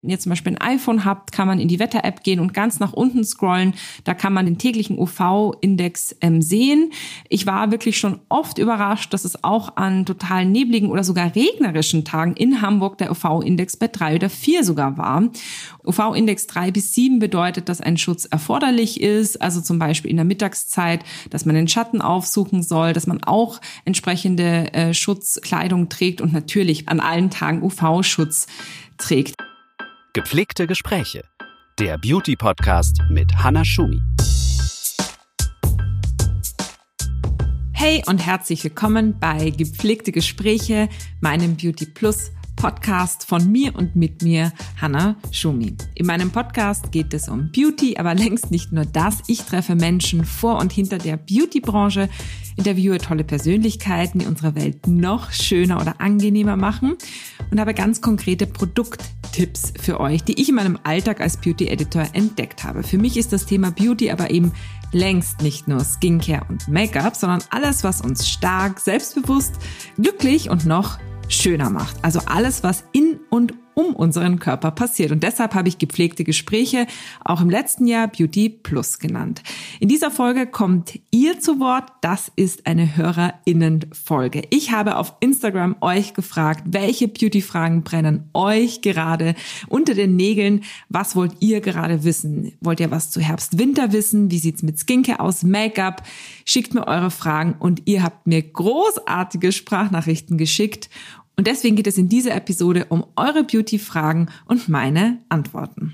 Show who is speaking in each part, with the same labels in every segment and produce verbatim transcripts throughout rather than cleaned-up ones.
Speaker 1: Wenn ihr zum Beispiel ein iPhone habt, kann man in die Wetter-App gehen und ganz nach unten scrollen. Da kann man den täglichen U V-Index ähm, sehen. Ich war wirklich schon oft überrascht, dass es auch an total nebligen oder sogar regnerischen Tagen in Hamburg der U V-Index bei drei oder vier sogar war. U V-Index drei bis sieben bedeutet, dass ein Schutz erforderlich ist. Also zum Beispiel in der Mittagszeit, dass man den Schatten aufsuchen soll, dass man auch entsprechende äh, Schutzkleidung trägt und natürlich an allen Tagen U V-Schutz trägt.
Speaker 2: Gepflegte Gespräche, der Beauty-Podcast mit Hannah Schumi.
Speaker 1: Hey und herzlich willkommen bei Gepflegte Gespräche, meinem Beauty Plus Podcast von mir und mit mir, Hannah Schumi. In meinem Podcast geht es um Beauty, aber längst nicht nur das. Ich treffe Menschen vor und hinter der Beauty-Branche, interviewe tolle Persönlichkeiten, die unsere Welt noch schöner oder angenehmer machen und habe ganz konkrete Produkttipps für euch, die ich in meinem Alltag als Beauty-Editor entdeckt habe. Für mich ist das Thema Beauty aber eben längst nicht nur Skincare und Make-up, sondern alles, was uns stark, selbstbewusst, glücklich und noch schöner macht. Also alles, was in und um unseren Körper passiert. Und deshalb habe ich gepflegte Gespräche auch im letzten Jahr Beauty Plus genannt. In dieser Folge kommt ihr zu Wort. Das ist eine HörerInnen-Folge. Ich habe auf Instagram euch gefragt, welche Beauty-Fragen brennen euch gerade unter den Nägeln? Was wollt ihr gerade wissen? Wollt ihr was zu Herbst-Winter wissen? Wie sieht's mit Skincare aus? Make-up? Schickt mir eure Fragen und ihr habt mir großartige Sprachnachrichten geschickt. Und deswegen geht es in dieser Episode um eure Beauty-Fragen und meine Antworten.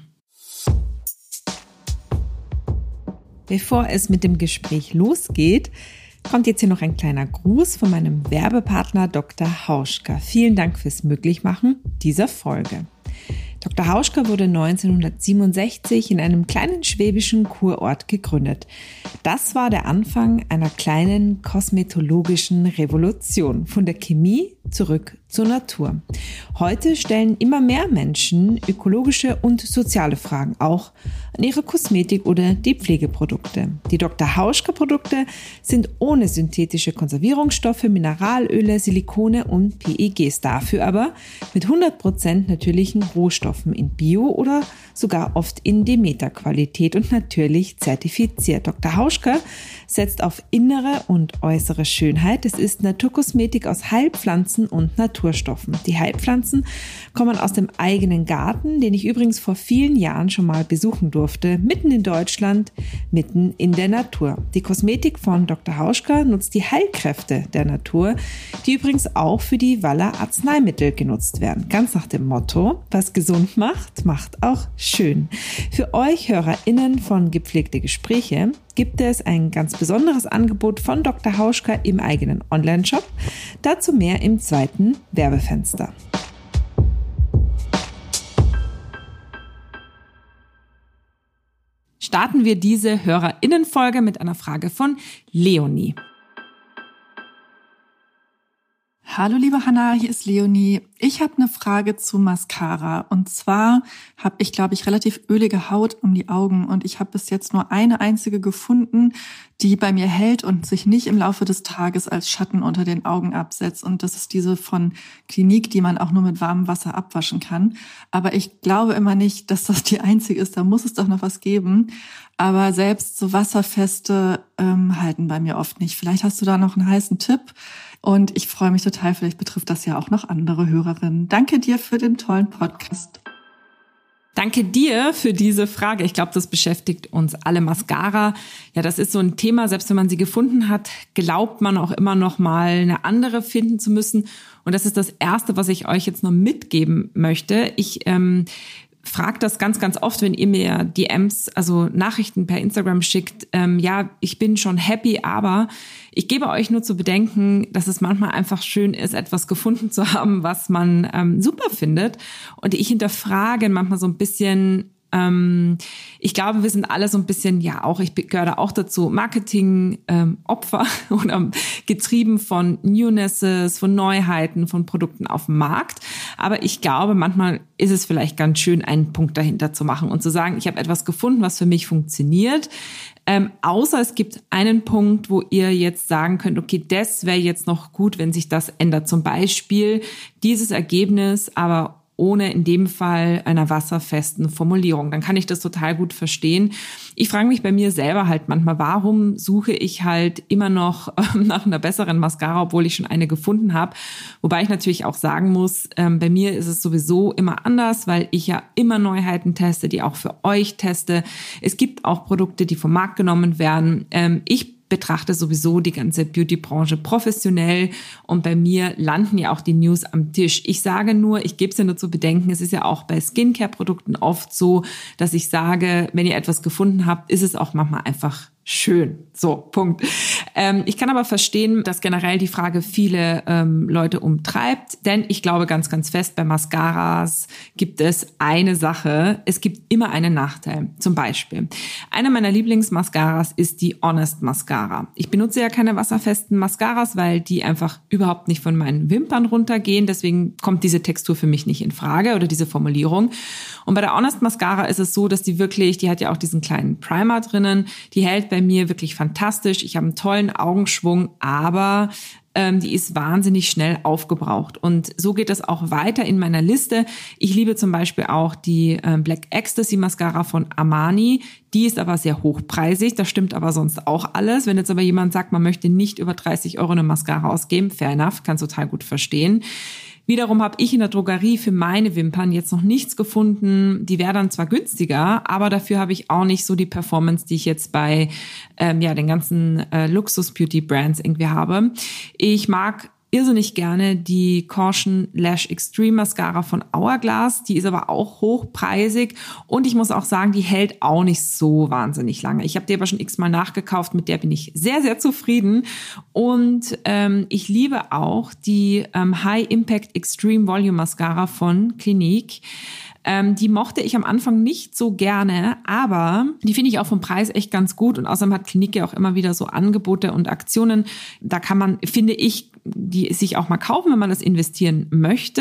Speaker 1: Bevor es mit dem Gespräch losgeht, kommt jetzt hier noch ein kleiner Gruß von meinem Werbepartner Doktor Hauschka. Vielen Dank fürs Möglichmachen dieser Folge. Doktor Hauschka wurde neunzehnhundertsiebenundsechzig in einem kleinen schwäbischen Kurort gegründet. Das war der Anfang einer kleinen kosmetologischen Revolution, von der Chemie zurück zur Natur. Heute stellen immer mehr Menschen ökologische und soziale Fragen, auch an ihre Kosmetik oder die Pflegeprodukte. Die Doktor Hauschka Produkte sind ohne synthetische Konservierungsstoffe, Mineralöle, Silikone und P E Gs, dafür aber mit hundert Prozent natürlichen Rohstoffen in Bio- oder sogar oft in Demeter-Qualität und natürlich zertifiziert. Doktor Hauschka setzt auf innere und äußere Schönheit. Es ist Naturkosmetik aus Heilpflanzen und Naturstoffen. Die Heilpflanzen kommen aus dem eigenen Garten, den ich übrigens vor vielen Jahren schon mal besuchen durfte, mitten in Deutschland, mitten in der Natur. Die Kosmetik von Doktor Hauschka nutzt die Heilkräfte der Natur, die übrigens auch für die Waller Arzneimittel genutzt werden. Ganz nach dem Motto, was gesund macht, macht auch schön. Für euch HörerInnen von Gepflegte Gespräche gibt es ein ganz besonderes Angebot von Doktor Hauschka im eigenen Online-Shop. Dazu mehr im zweiten Werbefenster. Starten wir diese HörerInnen-Folge mit einer Frage von Leonie.
Speaker 3: Hallo liebe Hannah, hier ist Leonie. Ich habe eine Frage zu Mascara. Und zwar habe ich, glaube ich, relativ ölige Haut um die Augen. Und ich habe bis jetzt nur eine einzige gefunden, die bei mir hält und sich nicht im Laufe des Tages als Schatten unter den Augen absetzt. Und das ist diese von Clinique, die man auch nur mit warmem Wasser abwaschen kann. Aber ich glaube immer nicht, dass das die einzige ist. Da muss es doch noch was geben. Aber selbst so wasserfeste ähm, halten bei mir oft nicht. Vielleicht hast du da noch einen heißen Tipp. Und ich freue mich total, vielleicht betrifft das ja auch noch andere Hörerinnen. Danke dir für den tollen Podcast.
Speaker 1: Danke dir für diese Frage. Ich glaube, das beschäftigt uns alle. Mascara, ja, das ist so ein Thema. Selbst wenn man sie gefunden hat, glaubt man auch immer noch mal eine andere finden zu müssen. Und das ist das Erste, was ich euch jetzt noch mitgeben möchte. Ich ähm, fragt das ganz, ganz oft, wenn ihr mir D Ms, also Nachrichten per Instagram schickt. Ähm, ja, ich bin schon happy, aber ich gebe euch nur zu bedenken, dass es manchmal einfach schön ist, etwas gefunden zu haben, was man ähm, super findet. Und ich hinterfrage manchmal so ein bisschen, ähm, ich glaube, wir sind alle so ein bisschen, ja auch, ich gehöre da auch dazu, Marketing-Opfer ähm, oder getrieben von Newnesses, von Neuheiten, von Produkten auf dem Markt. Aber ich glaube, manchmal ist es vielleicht ganz schön, einen Punkt dahinter zu machen und zu sagen, ich habe etwas gefunden, was für mich funktioniert. Ähm, außer es gibt einen Punkt, wo ihr jetzt sagen könnt, okay, das wäre jetzt noch gut, wenn sich das ändert. Zum Beispiel dieses Ergebnis, aber ohne in dem Fall einer wasserfesten Formulierung. Dann kann ich das total gut verstehen. Ich frage mich bei mir selber halt manchmal, warum suche ich halt immer noch nach einer besseren Mascara, obwohl ich schon eine gefunden habe. Wobei ich natürlich auch sagen muss, ähm, bei mir ist es sowieso immer anders, weil ich ja immer Neuheiten teste, die auch für euch teste. Es gibt auch Produkte, die vom Markt genommen werden. Ähm, ich betrachte sowieso die ganze Beauty-Branche professionell und bei mir landen ja auch die News am Tisch. Ich sage nur, ich gebe es ja nur zu bedenken, es ist ja auch bei Skincare-Produkten oft so, dass ich sage, wenn ihr etwas gefunden habt, ist es auch manchmal einfach schön. So, Punkt. Ähm, ich kann aber verstehen, dass generell die Frage viele ähm, Leute umtreibt, denn ich glaube ganz, ganz fest, bei Mascaras gibt es eine Sache, es gibt immer einen Nachteil. Zum Beispiel, eine meiner Lieblingsmascaras ist die Honest Mascara. Ich benutze ja keine wasserfesten Mascaras, weil die einfach überhaupt nicht von meinen Wimpern runtergehen, deswegen kommt diese Textur für mich nicht in Frage oder diese Formulierung. Und bei der Honest Mascara ist es so, dass die wirklich, die hat ja auch diesen kleinen Primer drinnen, die hält bei mir wirklich fantastisch. Ich habe einen tollen Augenschwung, aber ähm, die ist wahnsinnig schnell aufgebraucht. Und so geht es auch weiter in meiner Liste. Ich liebe zum Beispiel auch die ähm, Black Ecstasy Mascara von Armani. Die ist aber sehr hochpreisig, das stimmt aber sonst auch alles. Wenn jetzt aber jemand sagt, man möchte nicht über dreißig Euro eine Mascara ausgeben, fair enough, kann total gut verstehen. Wiederum habe ich in der Drogerie für meine Wimpern jetzt noch nichts gefunden. Die wäre dann zwar günstiger, aber dafür habe ich auch nicht so die Performance, die ich jetzt bei ähm, ja den ganzen äh, Luxus-Beauty-Brands irgendwie habe. Ich mag irrsinnig gerne die Caution Lash Extreme Mascara von Hourglass. Die ist aber auch hochpreisig und ich muss auch sagen, die hält auch nicht so wahnsinnig lange. Ich habe die aber schon x-mal nachgekauft, mit der bin ich sehr, sehr zufrieden. Und ähm, ich liebe auch die ähm, High Impact Extreme Volume Mascara von Clinique. Ähm, die mochte ich am Anfang nicht so gerne, aber die finde ich auch vom Preis echt ganz gut. Und außerdem hat Clinique ja auch immer wieder so Angebote und Aktionen. Da kann man, finde ich, die sich auch mal kaufen, wenn man das investieren möchte.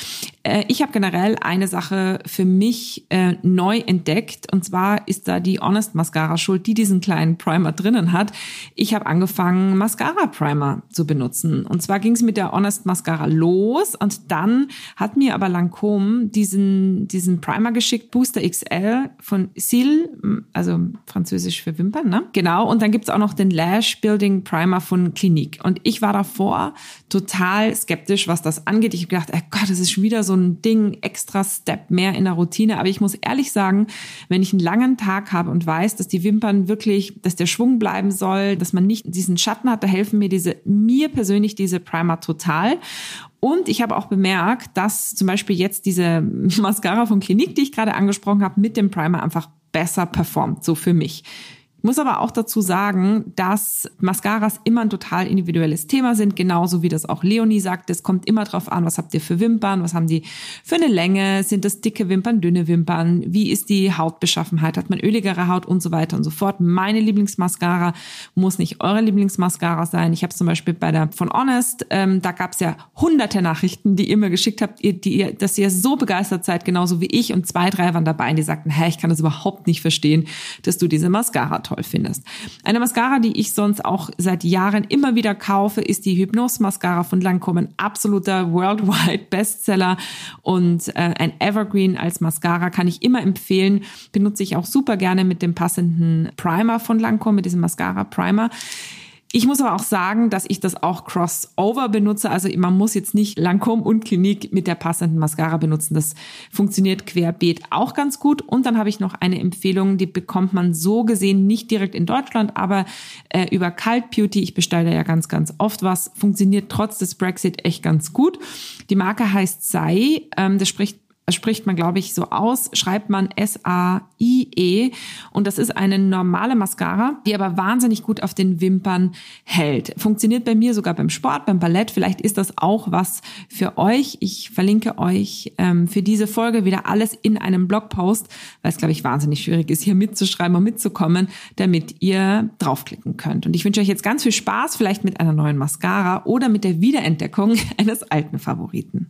Speaker 1: Äh, ich habe generell eine Sache für mich äh, neu entdeckt. Und zwar ist da die Honest Mascara schuld, die diesen kleinen Primer drinnen hat. Ich habe angefangen, Mascara-Primer zu benutzen. Und zwar ging es mit der Honest Mascara los. Und dann hat mir aber Lancôme diesen diesen Primer geschickt, Booster X L von Cils, also französisch für Wimpern, ne? Genau, und dann gibt's auch noch den Lash Building Primer von Clinique. Und ich war davor total skeptisch, was das angeht. Ich habe gedacht, oh Gott, das ist schon wieder so ein Ding, extra Step mehr in der Routine. Aber ich muss ehrlich sagen, wenn ich einen langen Tag habe und weiß, dass die Wimpern wirklich, dass der Schwung bleiben soll, dass man nicht diesen Schatten hat, da helfen mir diese, mir persönlich diese Primer total. Und ich habe auch bemerkt, dass zum Beispiel jetzt diese Mascara von Clinique, die ich gerade angesprochen habe, mit dem Primer einfach besser performt, so für mich. Ich muss aber auch dazu sagen, dass Mascaras immer ein total individuelles Thema sind, genauso wie das auch Leonie sagt. Es kommt immer drauf an, was habt ihr für Wimpern, was haben die für eine Länge, sind das dicke Wimpern, dünne Wimpern, wie ist die Hautbeschaffenheit, hat man öligere Haut und so weiter und so fort. Meine Lieblingsmascara muss nicht eure Lieblingsmascara sein. Ich habe zum Beispiel bei der von Honest, ähm, da gab es ja hunderte Nachrichten, die ihr mir geschickt habt, die ihr, dass ihr so begeistert seid, genauso wie ich, und zwei, drei waren dabei, die sagten, hey, ich kann das überhaupt nicht verstehen, dass du diese Mascara toll findest. Eine Mascara, die ich sonst auch seit Jahren immer wieder kaufe, ist die Hypnose Mascara von Lancôme, ein absoluter worldwide Bestseller und äh, ein Evergreen als Mascara, kann ich immer empfehlen. Benutze ich auch super gerne mit dem passenden Primer von Lancôme, mit diesem Mascara Primer. Ich muss aber auch sagen, dass ich das auch crossover benutze. Also man muss jetzt nicht Lancôme und Clinique mit der passenden Mascara benutzen. Das funktioniert querbeet auch ganz gut. Und dann habe ich noch eine Empfehlung, die bekommt man so gesehen nicht direkt in Deutschland, aber äh, über Cult Beauty. Ich bestelle da ja ganz, ganz oft was. Funktioniert trotz des Brexit echt ganz gut. Die Marke heißt Saie. Ähm, das spricht spricht man, glaube ich, so aus, schreibt man S A I E, und das ist eine normale Mascara, die aber wahnsinnig gut auf den Wimpern hält. Funktioniert bei mir sogar beim Sport, beim Ballett. Vielleicht ist das auch was für euch. Ich verlinke euch ähm, für diese Folge wieder alles in einem Blogpost, weil es, glaube ich, wahnsinnig schwierig ist, hier mitzuschreiben und mitzukommen, damit ihr draufklicken könnt. Und ich wünsche euch jetzt ganz viel Spaß, vielleicht mit einer neuen Mascara oder mit der Wiederentdeckung eines alten Favoriten.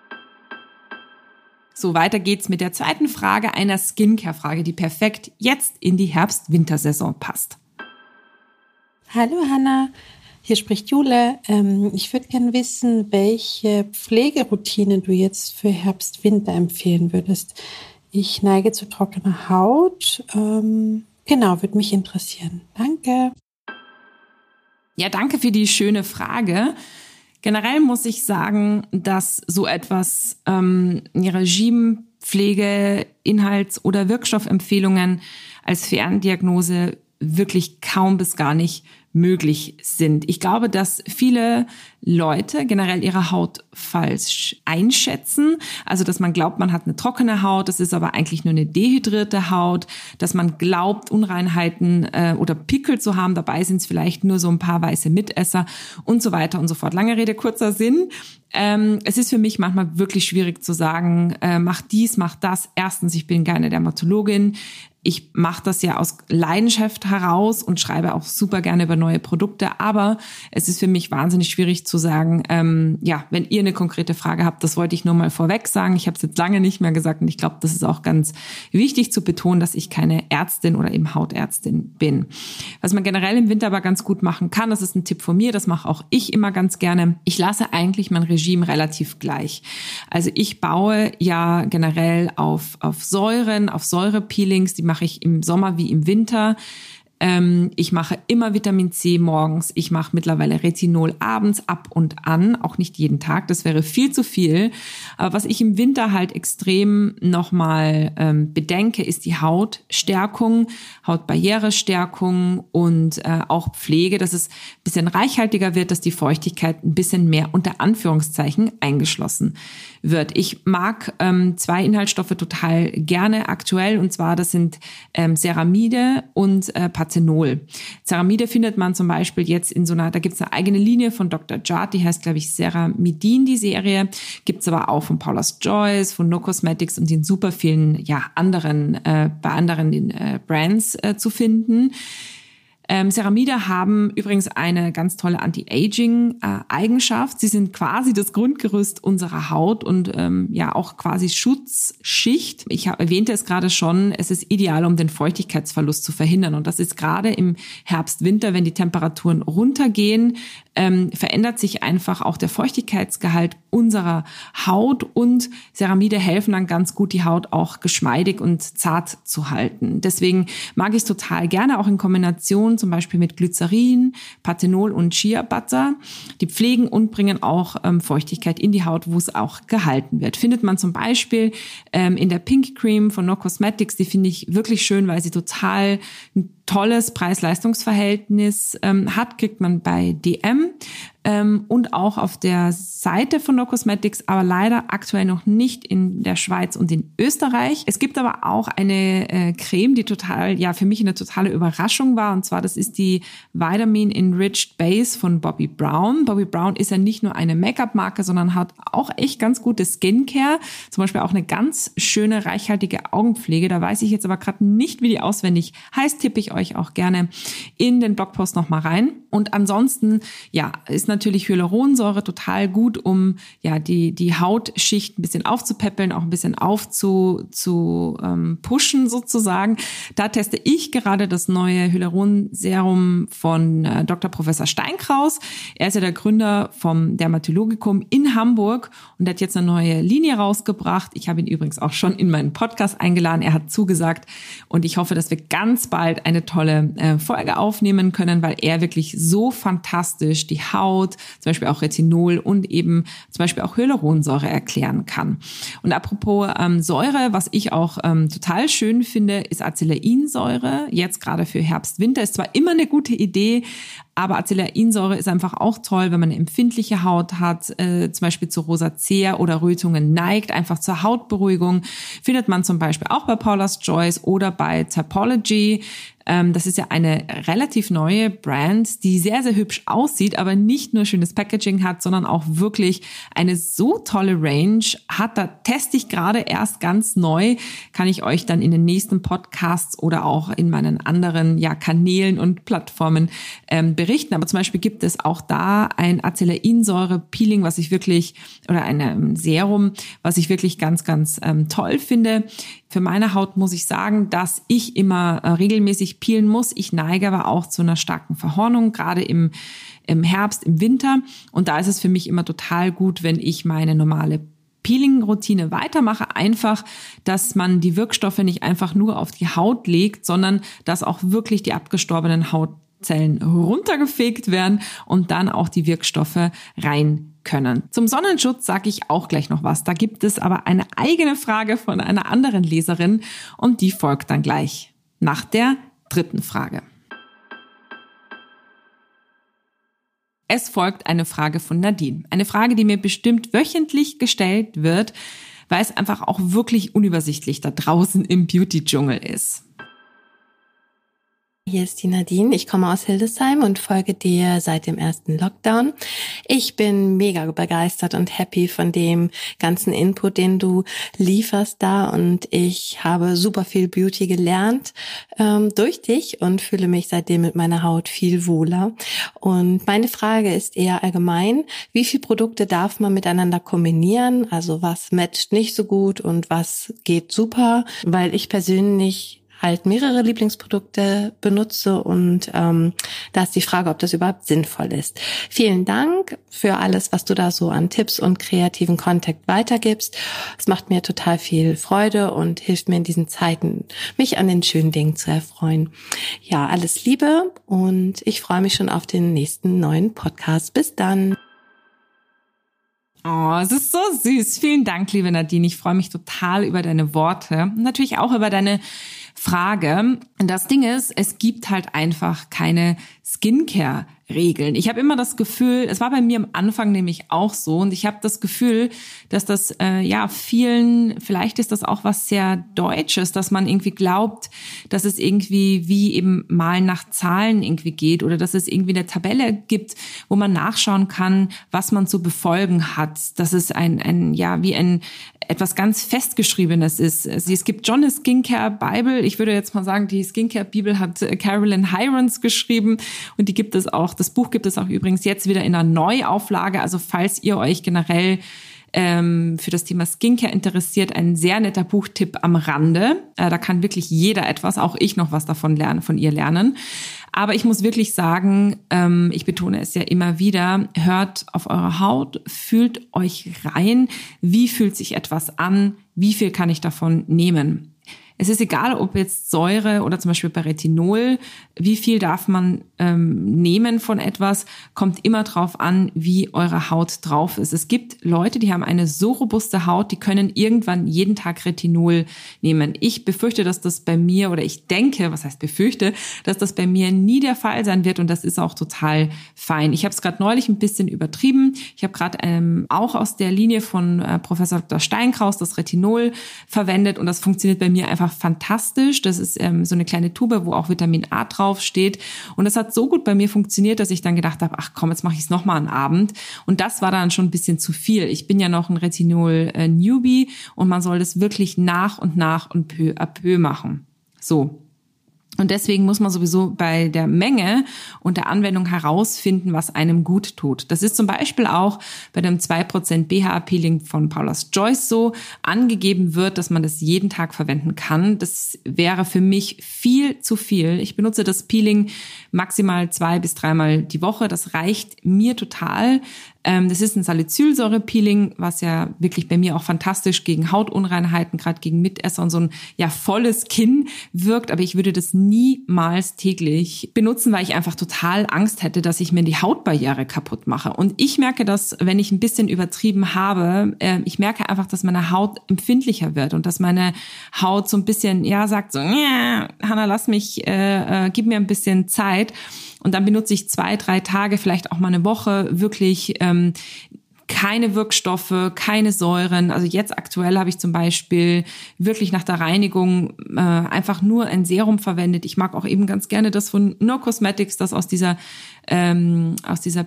Speaker 1: So, weiter geht's mit der zweiten Frage, einer Skincare-Frage, die perfekt jetzt in die Herbst-Wintersaison passt.
Speaker 4: Hallo Hanna, Hier spricht Jule. Ähm, ich würde gerne wissen, welche Pflegeroutinen du jetzt für Herbst, Winter empfehlen würdest. Ich neige zu trockener Haut. Ähm, genau, würde mich interessieren. Danke.
Speaker 1: Ja, danke für die schöne Frage. Generell muss ich sagen, dass so etwas ähm, Regime, Pflege, Inhalts- oder Wirkstoffempfehlungen als Ferndiagnose wirklich kaum bis gar nicht möglich sind. Ich glaube, dass viele Leute generell ihre Haut falsch einschätzen. Also, dass man glaubt, man hat eine trockene Haut, das ist aber eigentlich nur eine dehydrierte Haut. Dass man glaubt, Unreinheiten äh, oder Pickel zu haben, dabei sind es vielleicht nur so ein paar weiße Mitesser und so weiter und so fort. Lange Rede, kurzer Sinn. Ähm, es ist für mich manchmal wirklich schwierig zu sagen, äh, mach dies, mach das. Erstens, ich bin keine Dermatologin. Ich mache das ja aus Leidenschaft heraus und schreibe auch super gerne über neue Produkte. Aber es ist für mich wahnsinnig schwierig zu sagen, ähm, ja, wenn ihr eine konkrete Frage habt, das wollte ich nur mal vorweg sagen. Ich habe es jetzt lange nicht mehr gesagt und ich glaube, das ist auch ganz wichtig zu betonen, dass ich keine Ärztin oder eben Hautärztin bin. Was man generell im Winter aber ganz gut machen kann, das ist ein Tipp von mir, das mache auch ich immer ganz gerne. Ich lasse eigentlich mein Regime relativ gleich. Also ich baue ja generell auf, auf Säuren, auf Säurepeelings, die mache ich im Sommer wie im Winter. Ähm, ich mache immer Vitamin C morgens. Ich mache mittlerweile Retinol abends ab und an, auch nicht jeden Tag. Das wäre viel zu viel. Aber was ich im Winter halt extrem nochmal ähm, bedenke, ist die Hautstärkung, Hautbarrierestärkung und äh, auch Pflege, dass es ein bisschen reichhaltiger wird, dass die Feuchtigkeit ein bisschen mehr unter Anführungszeichen eingeschlossen wird. Ich mag ähm, zwei Inhaltsstoffe total gerne aktuell, und zwar das sind ähm, Ceramide und äh, Panthenol. Ceramide findet man zum Beispiel jetzt in so einer, da gibt es eine eigene Linie von Doktor Jart, die heißt, glaube ich, Ceramidin, die Serie. Gibt es aber auch von Paula's Choice, von No Cosmetics und in super vielen ja anderen, äh, bei anderen äh, Brands äh, zu finden. Ähm, Ceramide haben übrigens eine ganz tolle Anti-Aging-Eigenschaft. Sie sind quasi das Grundgerüst unserer Haut und ähm, ja auch quasi Schutzschicht. Ich hab, erwähnte es gerade schon, es ist ideal, um den Feuchtigkeitsverlust zu verhindern. Und das ist gerade im Herbst, Winter, wenn die Temperaturen runtergehen, ähm, verändert sich einfach auch der Feuchtigkeitsgehalt unserer Haut, und Ceramide helfen dann ganz gut, die Haut auch geschmeidig und zart zu halten. Deswegen mag ich es total gerne, auch in Kombination zum Beispiel mit Glycerin, Panthenol und Shea Butter. Die pflegen und bringen auch ähm, Feuchtigkeit in die Haut, wo es auch gehalten wird. Findet man zum Beispiel ähm, in der Pink Cream von No Cosmetics, die finde ich wirklich schön, weil sie total ein tolles Preis-Leistungs-Verhältnis ähm, hat, kriegt man bei D M ähm, und auch auf der Seite von No Cosmetics, aber leider aktuell noch nicht in der Schweiz und in Österreich. Es gibt aber auch eine äh, Creme, die total, ja, für mich eine totale Überraschung war, und zwar das ist die Vitamin Enriched Base von Bobbi Brown. Bobbi Brown ist ja nicht nur eine Make-up-Marke, sondern hat auch echt ganz gute Skincare, zum Beispiel auch eine ganz schöne, reichhaltige Augenpflege. Da weiß ich jetzt aber gerade nicht, wie die auswendig heißt, tippe ich euch auch gerne in den Blogpost noch mal rein. Und ansonsten, ja, ist natürlich Hyaluronsäure total gut, um ja die die Hautschicht ein bisschen aufzupäppeln, auch ein bisschen aufzu zu ähm, pushen sozusagen. Da teste ich gerade das neue Hyaluronserum von äh, Doktor Professor Steinkraus. Er ist ja der Gründer vom Dermatologikum in Hamburg und hat jetzt eine neue Linie rausgebracht. Ich habe ihn übrigens auch schon in meinen Podcast eingeladen. Er hat zugesagt, und ich hoffe, dass wir ganz bald eine tolle äh, Folge aufnehmen können, weil er wirklich so fantastisch die Haut, zum Beispiel auch Retinol und eben zum Beispiel auch Hyaluronsäure erklären kann. Und apropos ähm, Säure, was ich auch ähm, total schön finde, ist Acelainsäure. Jetzt gerade für Herbst, Winter ist zwar immer eine gute Idee, aber Acelainsäure ist einfach auch toll, wenn man eine empfindliche Haut hat, äh, zum Beispiel zu Rosacea oder Rötungen neigt, einfach zur Hautberuhigung. Findet man zum Beispiel auch bei Paula's Choice oder bei Typology. Ähm, das ist ja eine relativ neue Brand, die sehr, sehr hübsch aussieht, aber nicht nur schönes Packaging hat, sondern auch wirklich eine so tolle Range hat. Da teste ich gerade erst ganz neu, kann ich euch dann in den nächsten Podcasts oder auch in meinen anderen ja, Kanälen und Plattformen ähm, berichten. berichten, aber zum Beispiel gibt es auch da ein Acelainsäure-Peeling, was ich wirklich, oder ein Serum, was ich wirklich ganz, ganz ähm, toll finde. Für meine Haut muss ich sagen, dass ich immer äh, regelmäßig peelen muss. Ich neige aber auch zu einer starken Verhornung, gerade im, im Herbst, im Winter. Und da ist es für mich immer total gut, wenn ich meine normale Peeling-Routine weitermache, einfach, dass man die Wirkstoffe nicht einfach nur auf die Haut legt, sondern dass auch wirklich die abgestorbenen Hautzellen runtergefegt werden und dann auch die Wirkstoffe rein können. Zum Sonnenschutz sage ich auch gleich noch was. Da gibt es aber eine eigene Frage von einer anderen Leserin und die folgt dann gleich nach der dritten Frage. Es folgt eine Frage von Nadine. Eine Frage, die mir bestimmt wöchentlich gestellt wird, weil es einfach auch wirklich unübersichtlich da draußen im Beauty-Dschungel ist.
Speaker 5: Hier ist die Nadine. Ich komme aus Hildesheim und folge dir seit dem ersten Lockdown. Ich bin mega begeistert und happy von dem ganzen Input, den du lieferst da, und ich habe super viel Beauty gelernt ähm, durch dich und fühle mich seitdem mit meiner Haut viel wohler. Und meine Frage ist eher allgemein: Wie viele Produkte darf man miteinander kombinieren? Also was matcht nicht so gut und was geht super? Weil ich persönlich halt mehrere Lieblingsprodukte benutze und ähm, da ist die Frage, ob das überhaupt sinnvoll ist. Vielen Dank für alles, was du da so an Tipps und kreativen Content weitergibst. Es macht mir total viel Freude und hilft mir in diesen Zeiten, mich an den schönen Dingen zu erfreuen. Ja, alles Liebe und ich freue mich schon auf den nächsten neuen Podcast. Bis dann.
Speaker 1: Oh, es ist so süß. Vielen Dank, liebe Nadine. Ich freue mich total über deine Worte und natürlich auch über deine Frage. Das Ding ist, es gibt halt einfach keine Skincare-Regeln. Ich habe immer das Gefühl, es war bei mir am Anfang nämlich auch so, und ich habe das Gefühl, dass das äh, ja vielen, vielleicht ist das auch was sehr Deutsches, dass man irgendwie glaubt, dass es irgendwie wie eben mal nach Zahlen irgendwie geht oder dass es irgendwie eine Tabelle gibt, wo man nachschauen kann, was man zu befolgen hat. Dass es ein, ein ja wie ein etwas ganz Festgeschriebenes ist. Es gibt schon eine Skincare-Bible. Ich würde jetzt mal sagen, die Skincare-Bibel hat Carolyn Hirons geschrieben und die gibt es auch, das Buch gibt es auch übrigens jetzt wieder in einer Neuauflage. Also falls ihr euch generell ähm, für das Thema Skincare interessiert, ein sehr netter Buchtipp am Rande. Äh, da kann wirklich jeder etwas, auch ich noch was davon lernen, von ihr lernen. Aber ich muss wirklich sagen, ähm, ich betone es ja immer wieder, hört auf eure Haut, fühlt euch rein, wie fühlt sich etwas an, wie viel kann ich davon nehmen. Es ist egal, ob jetzt Säure oder zum Beispiel bei Retinol, wie viel darf man ähm, nehmen von etwas, kommt immer drauf an, wie eure Haut drauf ist. Es gibt Leute, die haben eine so robuste Haut, die können irgendwann jeden Tag Retinol nehmen. Ich befürchte, dass das bei mir, oder ich denke, was heißt befürchte, dass das bei mir nie der Fall sein wird, und das ist auch total fein. Ich habe es gerade neulich ein bisschen übertrieben. Ich habe gerade ähm, auch aus der Linie von äh, Professor Doktor Steinkraus das Retinol verwendet, und das funktioniert bei mir einfach fantastisch. Das ist ähm, so eine kleine Tube, wo auch Vitamin A drauf steht. Und das hat so gut bei mir funktioniert, dass ich dann gedacht habe, ach komm, jetzt mache ich es nochmal am Abend. Und das war dann schon ein bisschen zu viel. Ich bin ja noch ein Retinol-Newbie äh, und man soll das wirklich nach und nach und peu à peu machen. So. Und deswegen muss man sowieso bei der Menge und der Anwendung herausfinden, was einem gut tut. Das ist zum Beispiel auch bei dem zwei Prozent B H A-Peeling von Paula's Choice so. Angegeben wird, dass man das jeden Tag verwenden kann. Das wäre für mich viel zu viel. Ich benutze das Peeling maximal zwei bis dreimal die Woche. Das reicht mir total. Das ist ein Salicylsäure-Peeling, was ja wirklich bei mir auch fantastisch gegen Hautunreinheiten, gerade gegen Mitesser und so ein ja volles Kinn wirkt. Aber ich würde das niemals täglich benutzen, weil ich einfach total Angst hätte, dass ich mir die Hautbarriere kaputt mache. Und ich merke das, wenn ich ein bisschen übertrieben habe, äh, ich merke einfach, dass meine Haut empfindlicher wird und dass meine Haut so ein bisschen, ja, sagt so, Hanna, lass mich, äh, äh, gib mir ein bisschen Zeit. Und dann benutze ich zwei, drei Tage, vielleicht auch mal eine Woche, wirklich ähm, keine Wirkstoffe, keine Säuren. Also jetzt aktuell habe ich zum Beispiel wirklich nach der Reinigung äh, einfach nur ein Serum verwendet. Ich mag auch eben ganz gerne das von No Cosmetics, das aus dieser ähm, aus dieser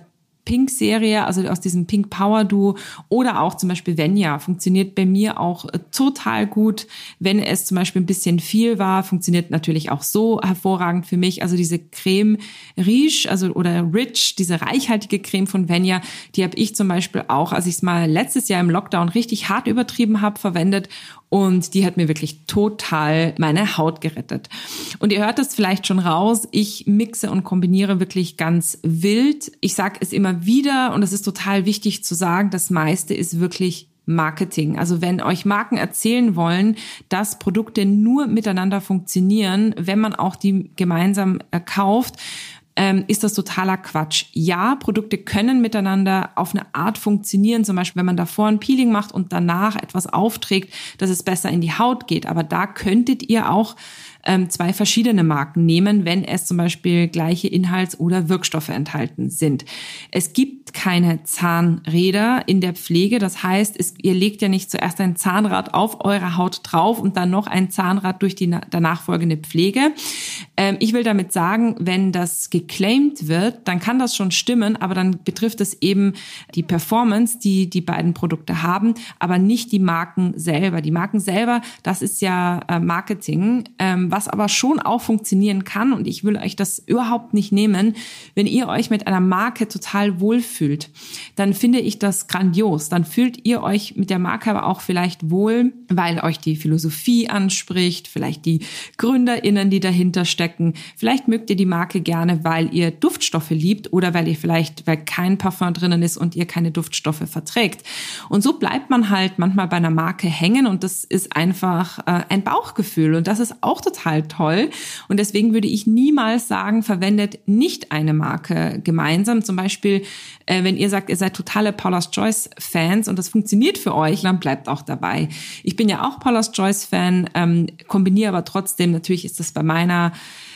Speaker 1: Pink-Serie, also aus diesem Pink Power Duo, oder auch zum Beispiel Venya funktioniert bei mir auch total gut. Wenn es zum Beispiel ein bisschen viel war, funktioniert natürlich auch so hervorragend für mich. Also diese Creme Riche, also oder Rich, diese reichhaltige Creme von Venya, die habe ich zum Beispiel auch, als ich es mal letztes Jahr im Lockdown richtig hart übertrieben habe, verwendet. Und die hat mir wirklich total meine Haut gerettet. Und ihr hört das vielleicht schon raus, ich mixe und kombiniere wirklich ganz wild. Ich sage es immer wieder und es ist total wichtig zu sagen, das meiste ist wirklich Marketing. Also wenn euch Marken erzählen wollen, dass Produkte nur miteinander funktionieren, wenn man auch die gemeinsam kauft, Ähm, ist das totaler Quatsch. Ja, Produkte können miteinander auf eine Art funktionieren, zum Beispiel wenn man davor ein Peeling macht und danach etwas aufträgt, dass es besser in die Haut geht. Aber da könntet ihr auch ähm, zwei verschiedene Marken nehmen, wenn es zum Beispiel gleiche Inhalts- oder Wirkstoffe enthalten sind. Es gibt keine Zahnräder in der Pflege. Das heißt, es, ihr legt ja nicht zuerst ein Zahnrad auf eure Haut drauf und dann noch ein Zahnrad durch die danach folgende Pflege. Ähm, ich will damit sagen, wenn das geclaimed wird, dann kann das schon stimmen, aber dann betrifft es eben die Performance, die die beiden Produkte haben, aber nicht die Marken selber. Die Marken selber, das ist ja äh, Marketing, ähm, was aber schon auch funktionieren kann, und ich will euch das überhaupt nicht nehmen. Wenn ihr euch mit einer Marke total wohlfühlt, dann finde ich das grandios. Dann fühlt ihr euch mit der Marke aber auch vielleicht wohl, weil euch die Philosophie anspricht, vielleicht die GründerInnen, die dahinter stecken. Vielleicht mögt ihr die Marke gerne, weil ihr Duftstoffe liebt oder weil ihr vielleicht, weil kein Parfum drinnen ist und ihr keine Duftstoffe verträgt. Und so bleibt man halt manchmal bei einer Marke hängen, und das ist einfach äh, ein Bauchgefühl, und das ist auch total toll. Und deswegen würde ich niemals sagen, verwendet nicht eine Marke gemeinsam. Zum Beispiel, äh, wenn ihr sagt, ihr seid totale Paula's Choice Fans und das funktioniert für euch, dann bleibt auch dabei. Ich bin ja auch Paula's Choice Fan, ähm, kombiniere aber trotzdem, natürlich ist das bei meiner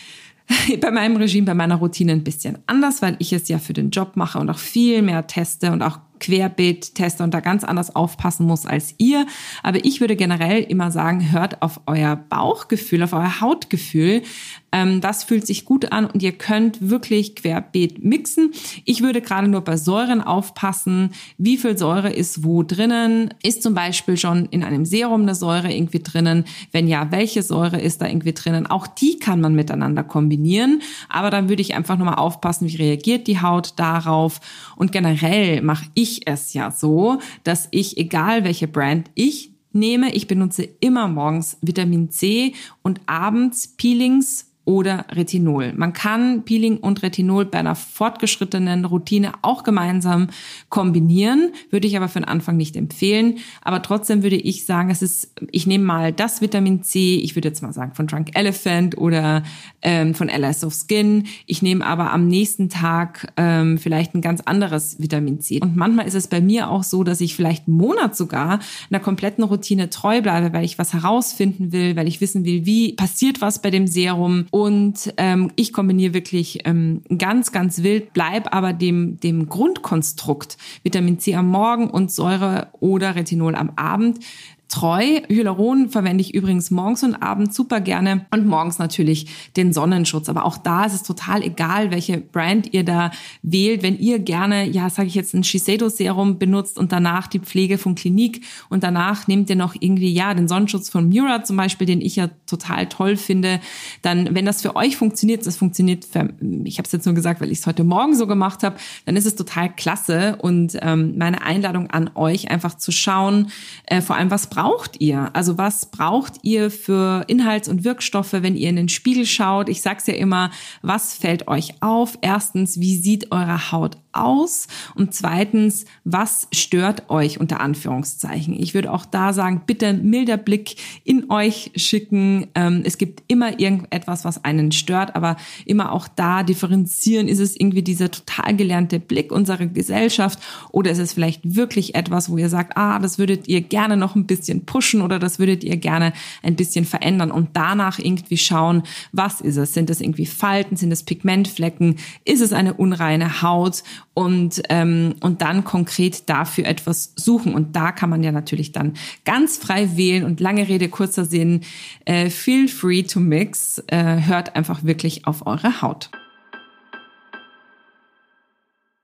Speaker 1: bei meinem Regime, bei meiner Routine ein bisschen anders, weil ich es ja für den Job mache und auch viel mehr teste und auch querbeet teste und da ganz anders aufpassen muss als ihr. Aber ich würde generell immer sagen, hört auf euer Bauchgefühl, auf euer Hautgefühl. Ähm, das fühlt sich gut an und ihr könnt wirklich querbeet mixen. Ich würde gerade nur bei Säuren aufpassen, wie viel Säure ist wo drinnen. Ist zum Beispiel schon in einem Serum eine Säure irgendwie drinnen? Wenn ja, welche Säure ist da irgendwie drinnen? Auch die kann man miteinander kombinieren. Aber dann würde ich einfach nochmal aufpassen, wie reagiert die Haut darauf. Und generell mache ich es ja so, dass ich, egal welche Brand ich nehme, ich benutze immer morgens Vitamin C und abends Peelings oder Retinol. Man kann Peeling und Retinol bei einer fortgeschrittenen Routine auch gemeinsam kombinieren, würde ich aber für den Anfang nicht empfehlen. Aber trotzdem würde ich sagen, es ist, ich nehme mal das Vitamin C, ich würde jetzt mal sagen von Drunk Elephant oder ähm, von Allies of Skin. Ich nehme aber am nächsten Tag ähm, vielleicht ein ganz anderes Vitamin C. Und manchmal ist es bei mir auch so, dass ich vielleicht einen Monat sogar einer kompletten Routine treu bleibe, weil ich was herausfinden will, weil ich wissen will, wie passiert was bei dem Serum. Und ähm, ich kombiniere wirklich ähm, ganz, ganz wild, bleib aber dem, dem Grundkonstrukt Vitamin C am Morgen und Säure oder Retinol am Abend treu. Hyaluron verwende ich übrigens morgens und abends super gerne und morgens natürlich den Sonnenschutz. Aber auch da ist es total egal, welche Brand ihr da wählt. Wenn ihr gerne, ja, sage ich jetzt, ein Shiseido-Serum benutzt und danach die Pflege von Clinique und danach nehmt ihr noch irgendwie, ja, den Sonnenschutz von Murad zum Beispiel, den ich ja total toll finde, dann, wenn das für euch funktioniert, das funktioniert für, ich habe es jetzt nur gesagt, weil ich es heute Morgen so gemacht habe, dann ist es total klasse. Und ähm, meine Einladung an euch, einfach zu schauen, äh, vor allem, was braucht ihr? Also was braucht ihr für Inhalts- und Wirkstoffe, wenn ihr in den Spiegel schaut? Ich sag's ja immer, was fällt euch auf? Erstens, wie sieht eure Haut aus? Und zweitens, was stört euch unter Anführungszeichen? Ich würde auch da sagen, bitte milder Blick in euch schicken. Ähm, es gibt immer irgendetwas, was einen stört, aber immer auch da differenzieren. Ist es irgendwie dieser total gelernte Blick unserer Gesellschaft oder ist es vielleicht wirklich etwas, wo ihr sagt, ah, das würdet ihr gerne noch ein bisschen pushen oder das würdet ihr gerne ein bisschen verändern und danach irgendwie schauen, was ist es? Sind es irgendwie Falten? Sind es Pigmentflecken? Ist es eine unreine Haut? Und ähm, und dann konkret dafür etwas suchen. Und da kann man ja natürlich dann ganz frei wählen und lange Rede, kurzer Sinn, äh, feel free to mix. Äh, hört einfach wirklich auf eure Haut.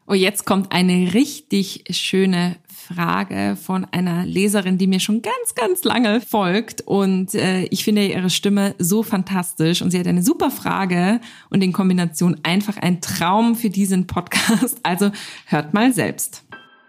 Speaker 1: Oh, jetzt kommt eine richtig schöne Frage von einer Leserin, die mir schon ganz, ganz lange folgt. Und äh, ich finde ihre Stimme so fantastisch. Und sie hat eine super Frage und in Kombination einfach ein Traum für diesen Podcast. Also hört mal selbst.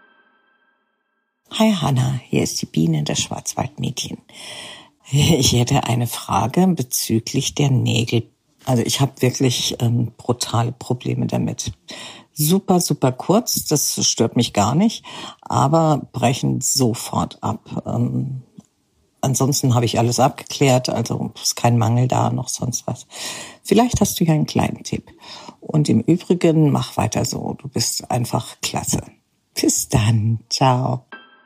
Speaker 6: Hi Hanna, hier ist die Biene, das Schwarzwaldmädchen. Ich hätte eine Frage bezüglich der Nägel. Also ich habe wirklich ähm, brutale Probleme damit. Super, super kurz, das stört mich gar nicht, aber brechen sofort ab. Ähm, ansonsten habe ich alles abgeklärt, also ist kein Mangel da, noch sonst was. Vielleicht hast du ja einen kleinen Tipp. Und im Übrigen, mach weiter so, du bist einfach klasse. Bis dann, ciao.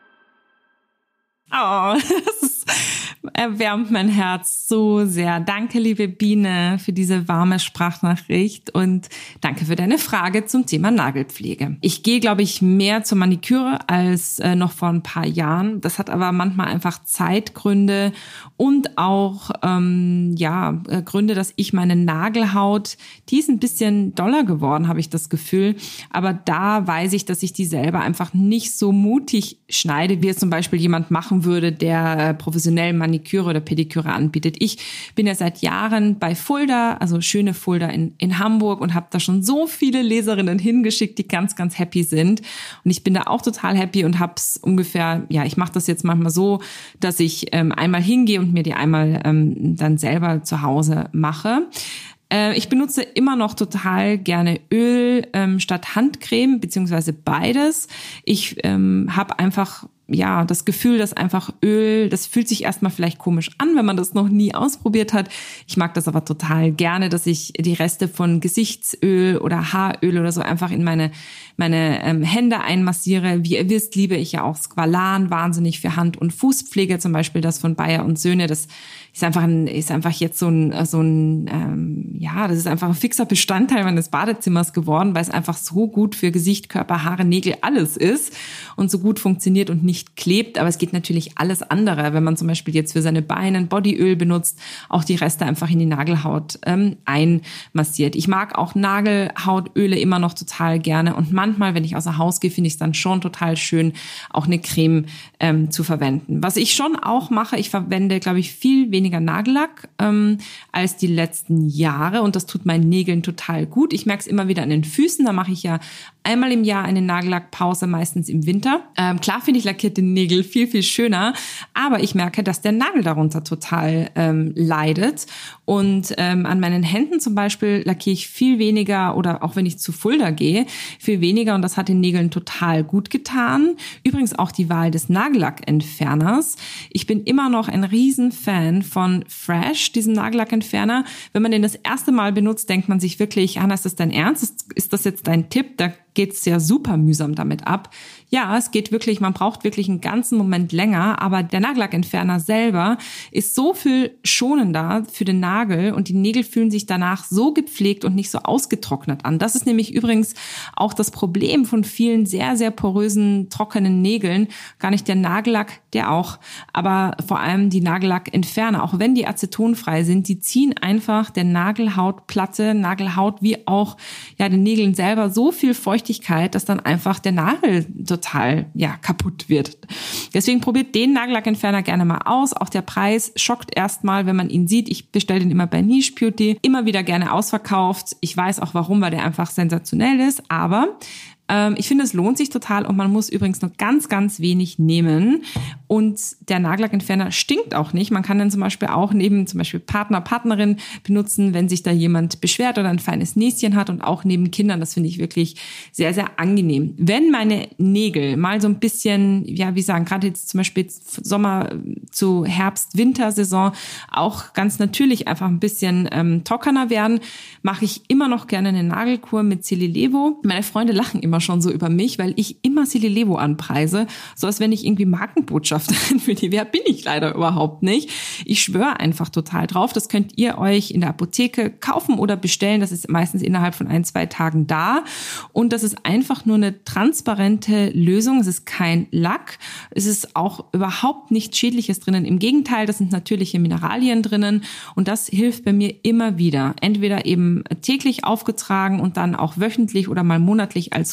Speaker 1: Oh, das ist, erwärmt mein Herz so sehr. Danke, liebe Biene, für diese warme Sprachnachricht und danke für deine Frage zum Thema Nagelpflege. Ich gehe, glaube ich, mehr zur Maniküre als äh, noch vor ein paar Jahren. Das hat aber manchmal einfach Zeitgründe und auch ähm, ja äh, Gründe, dass ich meine Nagelhaut, die ist ein bisschen doller geworden, habe ich das Gefühl. Aber da weiß ich, dass ich die selber einfach nicht so mutig schneide, wie es zum Beispiel jemand machen würde, der professionell Maniküre oder Pediküre anbietet. Ich bin ja seit Jahren bei Fulda, also schöne Fulda in, in Hamburg und habe da schon so viele Leserinnen hingeschickt, die ganz, ganz happy sind. Und ich bin da auch total happy und habe es ungefähr, ja, ich mache das jetzt manchmal so, dass ich ähm, einmal hingehe und mir die einmal ähm, dann selber zu Hause mache. Ich benutze immer noch total gerne Öl ähm, statt Handcreme, beziehungsweise beides. Ich ähm, habe einfach ja das Gefühl, dass einfach Öl, das fühlt sich erstmal vielleicht komisch an, wenn man das noch nie ausprobiert hat. Ich mag das aber total gerne, dass ich die Reste von Gesichtsöl oder Haaröl oder so einfach in meine meine ähm, Hände einmassiere. Wie ihr wisst, liebe ich ja auch Squalan wahnsinnig für Hand- und Fußpflege, zum Beispiel das von Bayer und Söhne. Das ist einfach ein, ist einfach jetzt so ein so ein ähm, ja, das ist einfach ein fixer Bestandteil meines Badezimmers geworden, weil es einfach so gut für Gesicht, Körper, Haare, Nägel alles ist und so gut funktioniert und nicht klebt. Aber es geht natürlich alles andere, wenn man zum Beispiel jetzt für seine Beine ein Bodyöl benutzt, auch die Reste einfach in die Nagelhaut ähm, einmassiert. Ich mag auch Nagelhautöle immer noch total gerne und manchmal, wenn ich außer Haus gehe, finde ich es dann schon total schön, auch eine Creme ähm, zu verwenden. Was ich schon auch mache, ich verwende, glaube ich, viel weniger Nagellack ähm, als die letzten Jahre und das tut meinen Nägeln total gut. Ich merke es immer wieder an den Füßen, da mache ich ja einmal im Jahr eine Nagellackpause, meistens im Winter. Ähm, klar finde ich lackierte Nägel viel, viel schöner, aber ich merke, dass der Nagel darunter total ähm, leidet. Und ähm, an meinen Händen zum Beispiel lackiere ich viel weniger oder auch wenn ich zu Fulda gehe, viel weniger und das hat den Nägeln total gut getan. Übrigens auch die Wahl des Nagellackentferners. Ich bin immer noch ein Riesenfan von Fresh, diesem Nagellackentferner. Wenn man den das erste Mal benutzt, denkt man sich wirklich, Hanna, ist das dein Ernst? Ist, ist das jetzt dein Tipp? Da geht's ja super mühsam damit ab. Ja, es geht wirklich, man braucht wirklich einen ganzen Moment länger, aber der Nagellackentferner selber ist so viel schonender für den Nagel und die Nägel fühlen sich danach so gepflegt und nicht so ausgetrocknet an. Das ist nämlich übrigens auch das Problem von vielen sehr, sehr porösen, trockenen Nägeln. Gar nicht der Nagellack, der auch, aber vor allem die Nagellackentferner, auch wenn die acetonfrei sind, die ziehen einfach der Nagelhautplatte, Nagelhaut wie auch ja den Nägeln selber so viel Feuchtigkeit, dass dann einfach der Nagel total ja kaputt wird. Deswegen probiert den Nagellackentferner gerne mal aus. Auch der Preis schockt erstmal, wenn man ihn sieht. Ich bestelle den immer bei Niche Beauty, immer wieder gerne ausverkauft. Ich weiß auch warum, weil der einfach sensationell ist, aber ähm, ich finde, es lohnt sich total und man muss übrigens nur ganz, ganz wenig nehmen und der Nagellackentferner stinkt auch nicht. Man kann den zum Beispiel auch neben zum Beispiel Partner, Partnerin benutzen, wenn sich da jemand beschwert oder ein feines Näschen hat und auch neben Kindern. Das finde ich wirklich sehr, sehr angenehm. Wenn meine Nägel mal so ein bisschen, ja, wie sagen, gerade jetzt zum Beispiel Sommer zu Herbst, Wintersaison auch ganz natürlich einfach ein bisschen ähm, trockener werden, mache ich immer noch gerne eine Nagelkur mit Cililevo. Meine Freunde lachen immer schon so über mich, weil ich immer Cililevo anpreise, so als wenn ich irgendwie Markenbotschafterin für die wäre, bin ich leider überhaupt nicht. Ich schwöre einfach total drauf. Das könnt ihr euch in der Apotheke kaufen oder bestellen. Das ist meistens innerhalb von ein, zwei Tagen da. Und das ist einfach nur eine transparente Lösung. Es ist kein Lack. Es ist auch überhaupt nichts Schädliches drinnen. Im Gegenteil, das sind natürliche Mineralien drinnen. Und das hilft bei mir immer wieder. Entweder eben täglich aufgetragen und dann auch wöchentlich oder mal monatlich als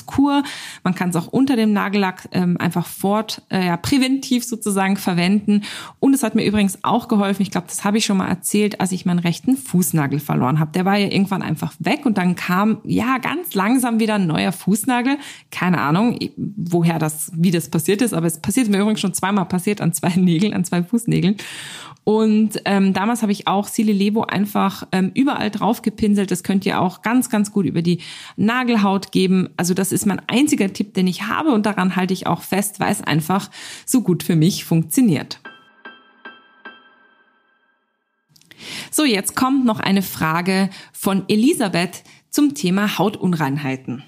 Speaker 1: Kur. Man kann es auch unter dem Nagellack ähm, einfach fort, äh, ja, präventiv sozusagen verwenden. Und es hat mir übrigens auch geholfen, ich glaube, das habe ich schon mal erzählt, als ich meinen rechten Fußnagel verloren habe. Der war ja irgendwann einfach weg und dann kam, ja, ganz langsam wieder ein neuer Fußnagel. Keine Ahnung, woher das, wie das passiert ist, aber es passiert mir übrigens schon zweimal passiert an zwei Nägeln, an zwei Fußnägeln. Und ähm, damals habe ich auch Silelevo einfach ähm, überall drauf gepinselt. Das könnt ihr auch ganz, ganz gut über die Nagelhaut geben. Also das ist mein einziger Tipp, den ich habe und daran halte ich auch fest, weil es einfach so gut für mich funktioniert. So, jetzt kommt noch eine Frage von Elisabeth zum Thema Hautunreinheiten.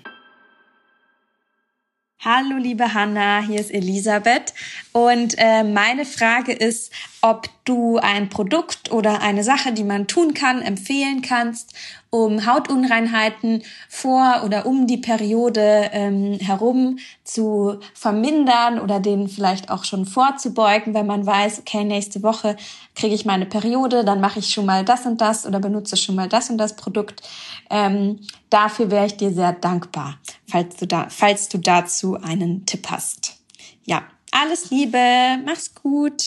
Speaker 7: Hallo liebe Hanna, hier ist Elisabeth und äh, meine Frage ist, ob du ein Produkt oder eine Sache, die man tun kann, empfehlen kannst, um Hautunreinheiten vor oder um die Periode ähm, herum zu vermindern oder denen vielleicht auch schon vorzubeugen, wenn man weiß, okay, nächste Woche kriege ich meine Periode, dann mache ich schon mal das und das oder benutze schon mal das und das Produkt. Ähm, dafür wäre ich dir sehr dankbar, falls du da, falls du dazu einen Tipp hast. Ja, alles Liebe, mach's gut.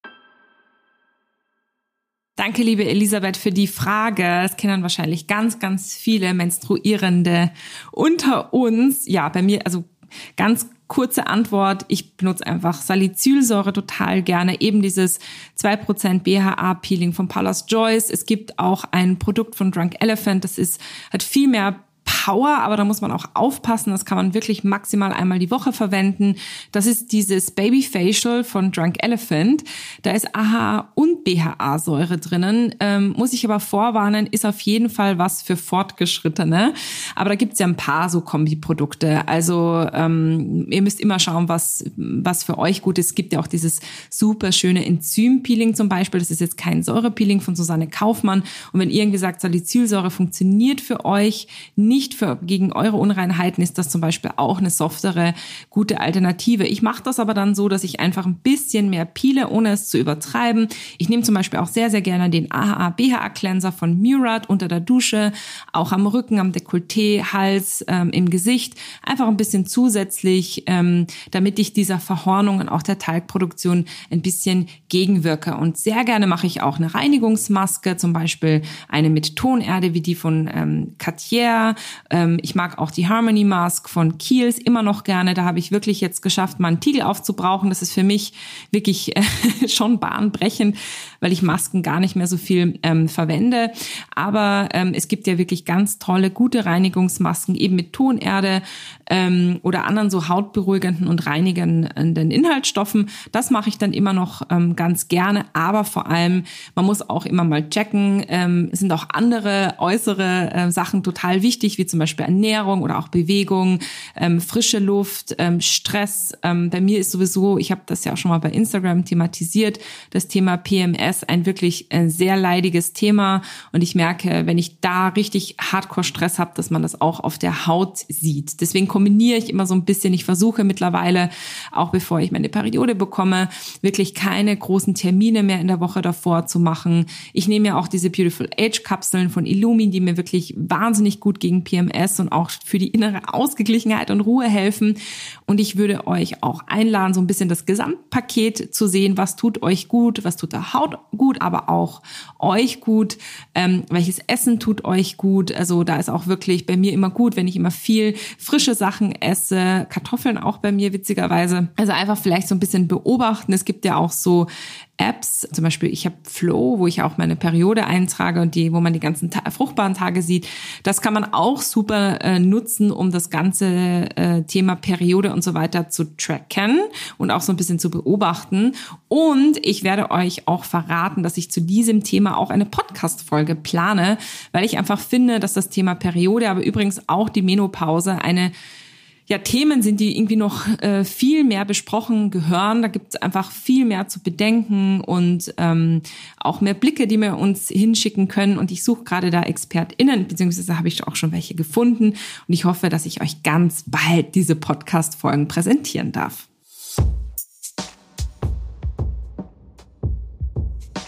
Speaker 1: Danke, liebe Elisabeth, für die Frage. Es kennen wahrscheinlich ganz, ganz viele Menstruierende unter uns. Ja, bei mir, also ganz kurze Antwort. Ich benutze einfach Salicylsäure total gerne. Eben dieses zwei Prozent B H A-Peeling von Paula's Joyce. Es gibt auch ein Produkt von Drunk Elephant. Das ist, hat viel mehr Power, aber da muss man auch aufpassen. Das kann man wirklich maximal einmal die Woche verwenden. Das ist dieses Baby Facial von Drunk Elephant. Da ist A H A und B H A-Säure drinnen. Ähm, muss ich aber vorwarnen, ist auf jeden Fall was für Fortgeschrittene. Aber da gibt's ja ein paar so Kombiprodukte. Also ähm, ihr müsst immer schauen, was was für euch gut ist. Es gibt ja auch dieses super schöne Enzym-Peeling zum Beispiel. Das ist jetzt kein Säurepeeling von Susanne Kaufmann. Und wenn ihr irgendwie sagt, Salicylsäure funktioniert für euch nicht für, gegen eure Unreinheiten, ist das zum Beispiel auch eine softere, gute Alternative. Ich mache das aber dann so, dass ich einfach ein bisschen mehr peele, ohne es zu übertreiben. Ich nehme zum Beispiel auch sehr, sehr gerne den A H A B H A Cleanser von Murad unter der Dusche, auch am Rücken, am Dekolleté, Hals, ähm, im Gesicht. Einfach ein bisschen zusätzlich, ähm, damit ich dieser Verhornung und auch der Talgproduktion ein bisschen gegenwirke. Und sehr gerne mache ich auch eine Reinigungsmaske, zum Beispiel eine mit Tonerde wie die von ähm, Cartier. Ähm, ich mag auch die Harmony Mask von Kiehl's immer noch gerne. Da habe ich wirklich jetzt geschafft, mal einen Tiegel aufzubrauchen. Das ist für mich wirklich äh, schon bahnbrechend, weil ich Masken gar nicht mehr so viel ähm, verwende. Aber ähm, es gibt ja wirklich ganz tolle, gute Reinigungsmasken, eben mit Tonerde ähm, oder anderen so hautberuhigenden und reinigenden Inhaltsstoffen. Das mache ich dann immer noch ähm, ganz gerne. Aber vor allem, man muss auch immer mal checken, ähm, sind auch andere äußere äh, Sachen total wichtig, wie zum Beispiel Ernährung oder auch Bewegung, ähm, frische Luft, ähm, Stress. Ähm, bei mir ist sowieso, ich habe das ja auch schon mal bei Instagram thematisiert, das Thema P M S ein wirklich äh, sehr leidiges Thema. Und ich merke, wenn ich da richtig Hardcore-Stress habe, dass man das auch auf der Haut sieht. Deswegen kombiniere ich immer so ein bisschen. Ich versuche mittlerweile, auch bevor ich meine Periode bekomme, wirklich keine großen Termine mehr in der Woche davor zu machen. Ich nehme ja auch diese Beautiful Age Kapseln von Illumi, die mir wirklich wahnsinnig gut gegen P M S und auch für die innere Ausgeglichenheit und Ruhe helfen. Und ich würde euch auch einladen, so ein bisschen das Gesamtpaket zu sehen. Was tut euch gut? Was tut der Haut gut? Aber auch euch gut? Ähm, welches Essen tut euch gut? Also da ist auch wirklich bei mir immer gut, wenn ich immer viel frische Sachen esse. Kartoffeln auch bei mir witzigerweise. Also einfach vielleicht so ein bisschen beobachten. Es gibt ja auch so Apps, zum Beispiel ich habe Flow, wo ich auch meine Periode eintrage und die, wo man die ganzen ta- fruchtbaren Tage sieht. Das kann man auch super äh, nutzen, um das ganze äh, Thema Periode und so weiter zu tracken und auch so ein bisschen zu beobachten. Und ich werde euch auch verraten, dass ich zu diesem Thema auch eine Podcast-Folge plane, weil ich einfach finde, dass das Thema Periode, aber übrigens auch die Menopause eine ja, Themen sind, die irgendwie noch äh, viel mehr besprochen gehören. Da gibt es einfach viel mehr zu bedenken und ähm, auch mehr Blicke, die wir uns hinschicken können. Und ich suche gerade da ExpertInnen, beziehungsweise habe ich auch schon welche gefunden. Und ich hoffe, dass ich euch ganz bald diese Podcast-Folgen präsentieren darf.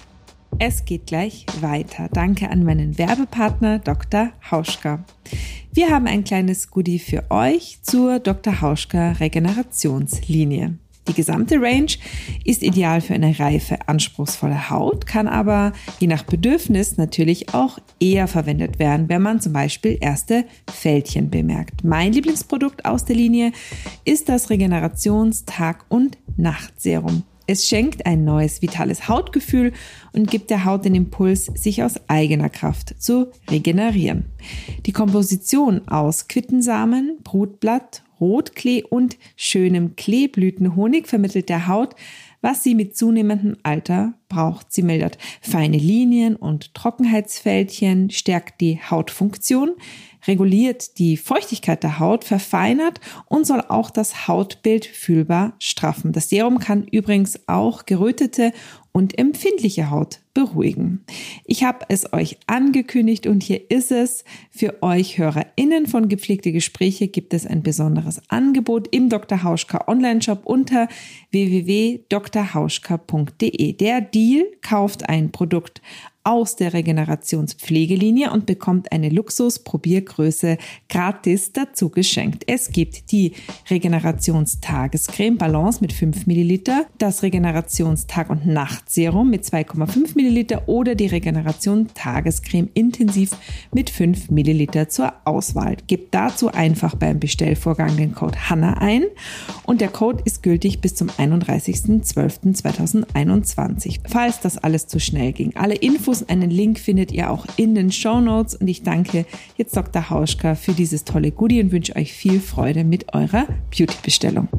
Speaker 1: Es geht gleich weiter. Danke an meinen Werbepartner Doktor Hauschka. Wir haben ein kleines Goodie für euch zur Doktor Hauschka Regenerationslinie. Die gesamte Range ist ideal für eine reife, anspruchsvolle Haut, kann aber je nach Bedürfnis natürlich auch eher verwendet werden, wenn man zum Beispiel erste Fältchen bemerkt. Mein Lieblingsprodukt aus der Linie ist das Regenerations-Tag- und Nachtserum. Es schenkt ein neues, vitales Hautgefühl und gibt der Haut den Impuls, sich aus eigener Kraft zu regenerieren. Die Komposition aus Quittensamen, Brutblatt, Rotklee und schönem Kleeblütenhonig vermittelt der Haut, was sie mit zunehmendem Alter braucht. Sie mildert feine Linien und Trockenheitsfältchen, stärkt die Hautfunktion, reguliert die Feuchtigkeit der Haut, verfeinert und soll auch das Hautbild fühlbar straffen. Das Serum kann übrigens auch gerötete und empfindliche Haut beruhigen. Ich habe es euch angekündigt und hier ist es. Für euch HörerInnen von Gepflegte Gespräche gibt es ein besonderes Angebot im Doktor Hauschka Online-Shop unter w w w punkt dr hauschka punkt d e. Der Deal: kauft ein Produkt aus der Regenerationspflegelinie und bekommt eine Luxus-Probiergröße gratis dazu geschenkt. Es gibt die Regenerationstagescreme Balance mit fünf Milliliter, das Regenerationstag- und Nachtserum mit zwei Komma fünf Milliliter oder die Regeneration Tagescreme Intensiv mit fünf Milliliter zur Auswahl. Gebt dazu einfach beim Bestellvorgang den Code Hanna ein und der Code ist gültig bis zum einunddreißigsten zwölften zweitausendeinundzwanzig. Falls das alles zu schnell ging, alle Infos, einen Link findet ihr auch in den Shownotes und ich danke jetzt Doktor Hauschka für dieses tolle Goodie und wünsche euch viel Freude mit eurer Beauty-Bestellung.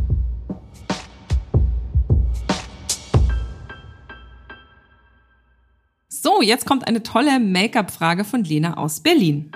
Speaker 1: So, jetzt kommt eine tolle Make-up-Frage von Lena aus Berlin.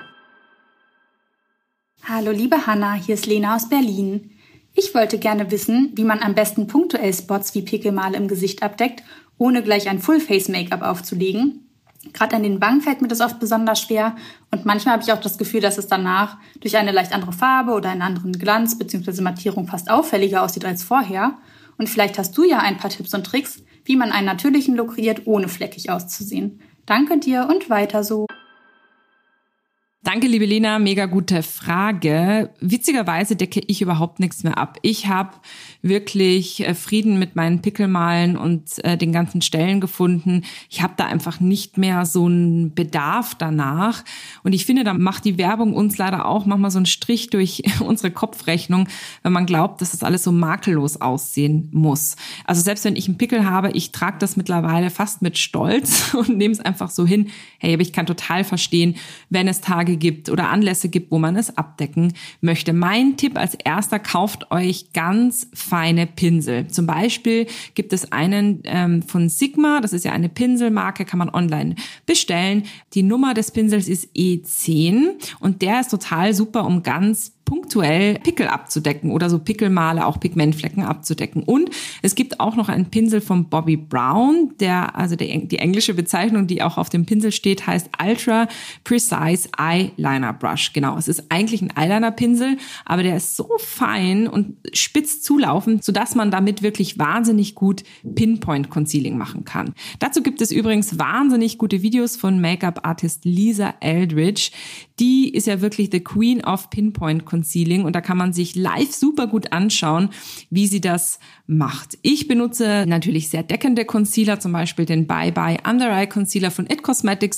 Speaker 8: Hallo liebe Hanna, hier ist Lena aus Berlin. Ich wollte gerne wissen, wie man am besten punktuell Spots wie Pickelmale im Gesicht abdeckt, ohne gleich ein Full-Face-Make-up aufzulegen. Gerade an den Wangen fällt mir das oft besonders schwer und manchmal habe ich auch das Gefühl, dass es danach durch eine leicht andere Farbe oder einen anderen Glanz bzw. Mattierung fast auffälliger aussieht als vorher. Und vielleicht hast du ja ein paar Tipps und Tricks, wie man einen natürlichen Look kreiert, ohne fleckig auszusehen. Danke dir und weiter so.
Speaker 1: Danke, liebe Lena, mega gute Frage. Witzigerweise decke ich überhaupt nichts mehr ab. Ich habe wirklich Frieden mit meinen Pickelmalen und äh, den ganzen Stellen gefunden. Ich habe da einfach nicht mehr so einen Bedarf danach. Und ich finde, da macht die Werbung uns leider auch manchmal so einen Strich durch unsere Kopfrechnung, wenn man glaubt, dass das alles so makellos aussehen muss. Also selbst wenn ich einen Pickel habe, ich trage das mittlerweile fast mit Stolz und nehme es einfach so hin. Hey, aber ich kann total verstehen, wenn es Tage gibt oder Anlässe gibt, wo man es abdecken möchte. Mein Tipp als erster: kauft euch ganz feine Pinsel. Zum Beispiel gibt es einen ähm, von Sigma, das ist ja eine Pinselmarke, kann man online bestellen. Die Nummer des Pinsels ist E zehn und der ist total super, um ganz punktuell Pickel abzudecken oder so Pickelmale, auch Pigmentflecken abzudecken. Und es gibt auch noch einen Pinsel von Bobbi Brown, der, also der, die englische Bezeichnung, die auch auf dem Pinsel steht, heißt Ultra Precise Eyeliner Brush. Genau, es ist eigentlich ein Eyeliner-Pinsel, aber der ist so fein und spitz zulaufend, sodass man damit wirklich wahnsinnig gut Pinpoint-Concealing machen kann. Dazu gibt es übrigens wahnsinnig gute Videos von Make-up-Artist Lisa Eldridge. Die ist ja wirklich the Queen of Pinpoint Concealing und da kann man sich live super gut anschauen, wie sie das macht. Ich benutze natürlich sehr deckende Concealer, zum Beispiel den Bye Bye Under Eye Concealer von It Cosmetics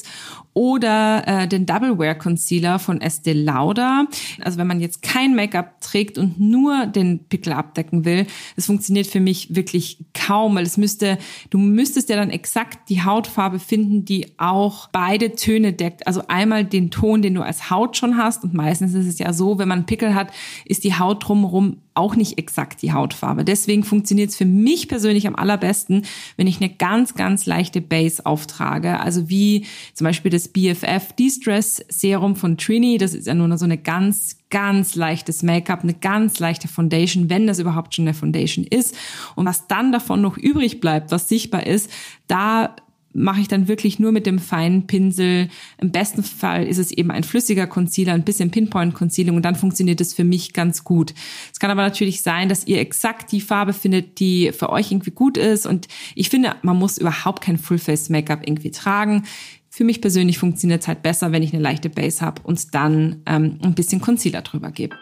Speaker 1: oder äh, den Double Wear Concealer von Estee Lauder. Also wenn man jetzt kein Make-up trägt und nur den Pickel abdecken will, das funktioniert für mich wirklich kaum, weil es müsste, du müsstest ja dann exakt die Hautfarbe finden, die auch beide Töne deckt. Also einmal den Ton, den du als Haut schon hast und meistens ist es ja so, wenn man einen Pickel hat, ist die Haut drumherum auch nicht exakt die Hautfarbe. Deswegen funktioniert es für mich persönlich am allerbesten, wenn ich eine ganz, ganz leichte Base auftrage. Also wie zum Beispiel das B F F De-Stress Serum von Trini. Das ist ja nur so eine ganz, ganz leichtes Make-up, eine ganz leichte Foundation, wenn das überhaupt schon eine Foundation ist. Und was dann davon noch übrig bleibt, was sichtbar ist, da mache ich dann wirklich nur mit dem feinen Pinsel. Im besten Fall ist es eben ein flüssiger Concealer, ein bisschen Pinpoint-Concealing und dann funktioniert es für mich ganz gut. Es kann aber natürlich sein, dass ihr exakt die Farbe findet, die für euch irgendwie gut ist und ich finde, man muss überhaupt kein Full-Face-Make-up irgendwie tragen. Für mich persönlich funktioniert es halt besser, wenn ich eine leichte Base habe und dann ähm, ein bisschen Concealer drüber gebe.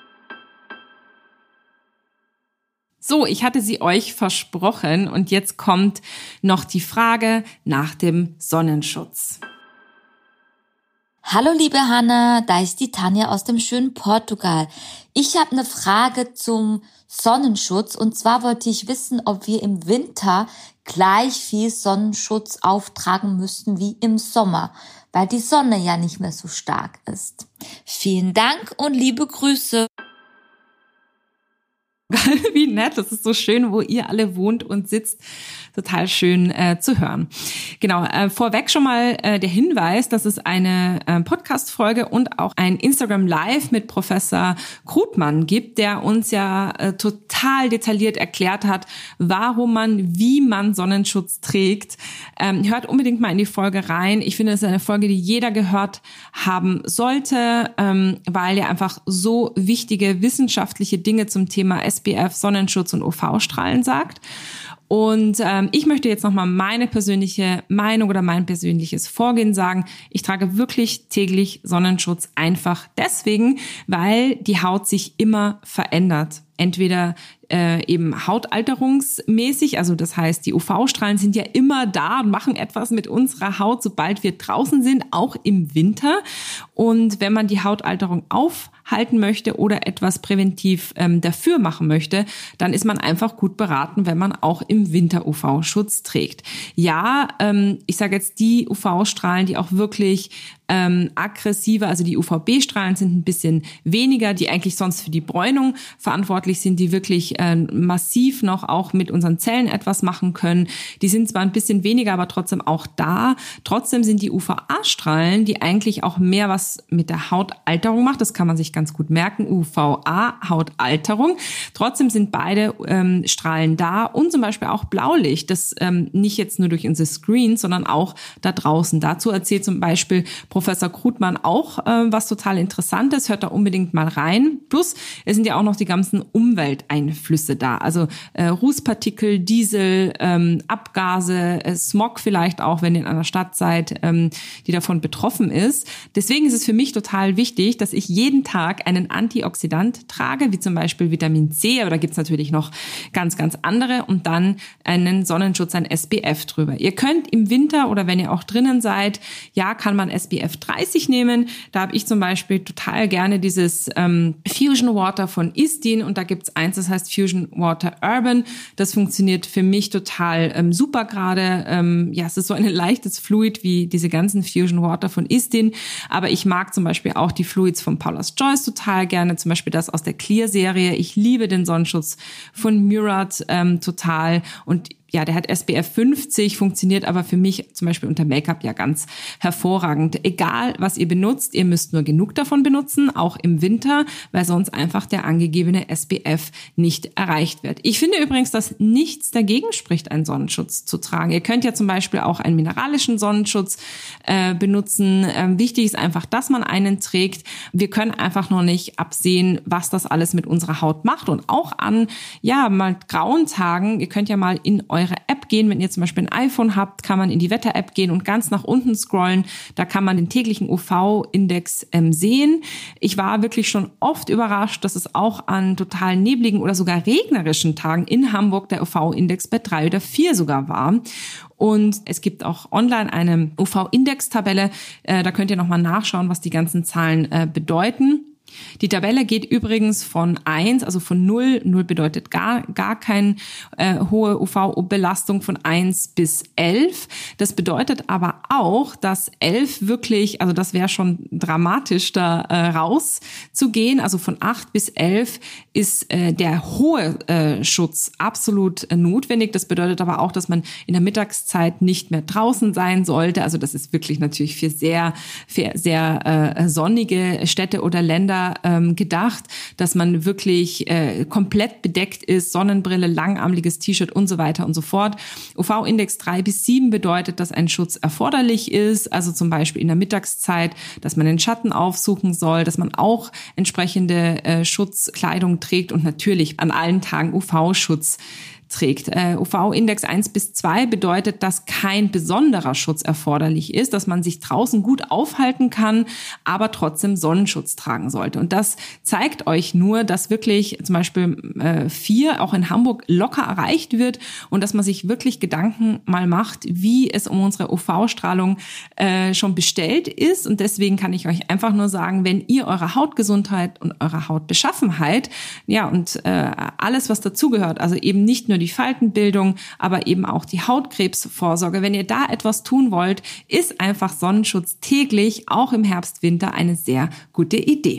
Speaker 1: So, ich hatte sie euch versprochen und jetzt kommt noch die Frage nach dem Sonnenschutz.
Speaker 9: Hallo liebe Hanna, da ist die Tanja aus dem schönen Portugal. Ich habe eine Frage zum Sonnenschutz und zwar wollte ich wissen, ob wir im Winter gleich viel Sonnenschutz auftragen müssten wie im Sommer, weil die Sonne ja nicht mehr so stark ist. Vielen Dank und liebe Grüße.
Speaker 1: Wie nett, das ist so schön, wo ihr alle wohnt und sitzt. Total schön äh, zu hören. Genau, äh, vorweg schon mal äh, der Hinweis, dass es eine äh, Podcast-Folge und auch ein Instagram Live mit Professor Krutmann gibt, der uns ja äh, total detailliert erklärt hat, warum man, wie man Sonnenschutz trägt. Ähm, hört unbedingt mal in die Folge rein. Ich finde, es ist eine Folge, die jeder gehört haben sollte, ähm, weil er einfach so wichtige wissenschaftliche Dinge zum Thema S P F, Sonnenschutz und U V-Strahlen sagt. Und ähm, ich möchte jetzt nochmal meine persönliche Meinung oder mein persönliches Vorgehen sagen. Ich trage wirklich täglich Sonnenschutz einfach deswegen, weil die Haut sich immer verändert. Entweder äh, eben hautalterungsmäßig, also das heißt, die U V-Strahlen sind ja immer da und machen etwas mit unserer Haut, sobald wir draußen sind, auch im Winter. Und wenn man die Hautalterung aufhalten möchte oder etwas präventiv ähm, dafür machen möchte, dann ist man einfach gut beraten, wenn man auch im Winter U V-Schutz trägt. Ja, ähm, ich sage jetzt die U V-Strahlen, die auch wirklich ähm, aggressiver, also die U V B-Strahlen sind ein bisschen weniger, die eigentlich sonst für die Bräunung verantwortlich sind, die wirklich äh, massiv noch auch mit unseren Zellen etwas machen können. Die sind zwar ein bisschen weniger, aber trotzdem auch da. Trotzdem sind die U V A-Strahlen, die eigentlich auch mehr was mit der Hautalterung macht, das kann man sich ganz gut merken, U V A, Hautalterung. Trotzdem sind beide ähm, Strahlen da und zum Beispiel auch Blaulicht, das ähm, nicht jetzt nur durch unsere Screens, sondern auch da draußen. Dazu erzählt zum Beispiel Professor Krutmann auch äh, was total Interessantes, hört da unbedingt mal rein. Plus, es sind ja auch noch die ganzen Umwelteinflüsse da, also äh, Rußpartikel, Diesel, ähm, Abgase, äh, Smog vielleicht auch, wenn ihr in einer Stadt seid, ähm, die davon betroffen ist. Deswegen ist es für mich total wichtig, dass ich jeden Tag einen Antioxidant trage, wie zum Beispiel Vitamin C, aber da gibt's natürlich noch ganz, ganz andere und dann einen Sonnenschutz, ein S P F drüber. Ihr könnt im Winter oder wenn ihr auch drinnen seid, ja, kann man S P F dreißig nehmen. Da habe ich zum Beispiel total gerne dieses ähm, Fusion Water von Istin und da gibt's eins, das heißt Fusion Water Urban. Das funktioniert für mich total ähm, super gerade. Ähm, ja, es ist so ein leichtes Fluid wie diese ganzen Fusion Water von Istin, aber ich mag zum Beispiel auch die Fluids von Paula's Choice total gerne, zum Beispiel das aus der Clear-Serie. Ich liebe den Sonnenschutz von Murad ähm, total und ja, der hat S P F fünfzig, funktioniert aber für mich zum Beispiel unter Make-up ja ganz hervorragend. Egal, was ihr benutzt, ihr müsst nur genug davon benutzen, auch im Winter, weil sonst einfach der angegebene S P F nicht erreicht wird. Ich finde übrigens, dass nichts dagegen spricht, einen Sonnenschutz zu tragen. Ihr könnt ja zum Beispiel auch einen mineralischen Sonnenschutz äh, benutzen. Ähm, wichtig ist einfach, dass man einen trägt. Wir können einfach noch nicht absehen, was das alles mit unserer Haut macht und auch an, ja, mal grauen Tagen. Ihr könnt ja mal in eure App gehen. Wenn ihr zum Beispiel ein iPhone habt, kann man in die Wetter-App gehen und ganz nach unten scrollen. Da kann man den täglichen U V-Index ähm, sehen. Ich war wirklich schon oft überrascht, dass es auch an total nebligen oder sogar regnerischen Tagen in Hamburg der U V-Index bei drei oder vier sogar war. Und es gibt auch online eine U V-Index-Tabelle. Äh, da könnt ihr nochmal nachschauen, was die ganzen Zahlen äh, bedeuten. Die Tabelle geht übrigens von eins, also von null, null bedeutet gar gar keine äh, hohe U V-Belastung, von eins bis elf. Das bedeutet aber auch, dass elf wirklich, also das wäre schon dramatisch, da äh, rauszugehen. Also von acht bis elf ist äh, der hohe äh, Schutz absolut äh, notwendig. Das bedeutet aber auch, dass man in der Mittagszeit nicht mehr draußen sein sollte. Also das ist wirklich natürlich für sehr, für sehr äh, sonnige Städte oder Länder ähm, gedacht, dass man wirklich äh, komplett bedeckt ist, Sonnenbrille, langarmliches T-Shirt und so weiter und so fort. U V-Index drei bis sieben bedeutet, dass ein Schutz erforderlich ist, also zum Beispiel in der Mittagszeit, dass man den Schatten aufsuchen soll, dass man auch entsprechende äh, Schutzkleidung trägt und natürlich an allen Tagen U V-Schutz trägt. Äh, U V-Index eins bis zwei bedeutet, dass kein besonderer Schutz erforderlich ist, dass man sich draußen gut aufhalten kann, aber trotzdem Sonnenschutz tragen sollte. Und das zeigt euch nur, dass wirklich zum Beispiel äh, vier auch in Hamburg locker erreicht wird und dass man sich wirklich Gedanken mal macht, wie es um unsere U V-Strahlung äh, schon bestellt ist. Und deswegen kann ich euch einfach nur sagen, wenn ihr eure Hautgesundheit und eure Hautbeschaffenheit, ja, und äh, alles, was dazugehört, also eben nicht nur die Faltenbildung, aber eben auch die Hautkrebsvorsorge, wenn ihr da etwas tun wollt, ist einfach Sonnenschutz täglich, auch im Herbst, Winter, eine sehr gute Idee.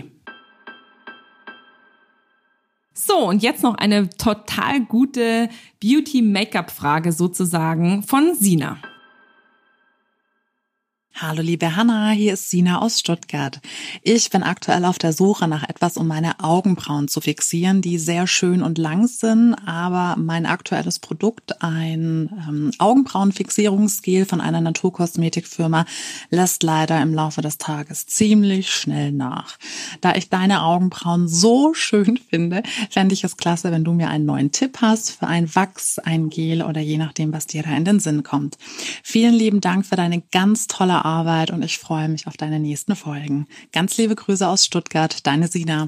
Speaker 1: So, und jetzt noch eine total gute Beauty-Make-up-Frage sozusagen von Sina.
Speaker 10: Hallo liebe Hanna, hier ist Sina aus Stuttgart. Ich bin aktuell auf der Suche nach etwas, um meine Augenbrauen zu fixieren, die sehr schön und lang sind, aber mein aktuelles Produkt, ein ähm, Augenbrauenfixierungsgel von einer Naturkosmetikfirma, lässt leider im Laufe des Tages ziemlich schnell nach. Da ich deine Augenbrauen so schön finde, fände ich es klasse, wenn du mir einen neuen Tipp hast für ein Wachs, ein Gel oder je nachdem, was dir da in den Sinn kommt. Vielen lieben Dank für deine ganz tolle Arbeit und ich freue mich auf deine nächsten Folgen. Ganz liebe Grüße aus Stuttgart, deine Sina.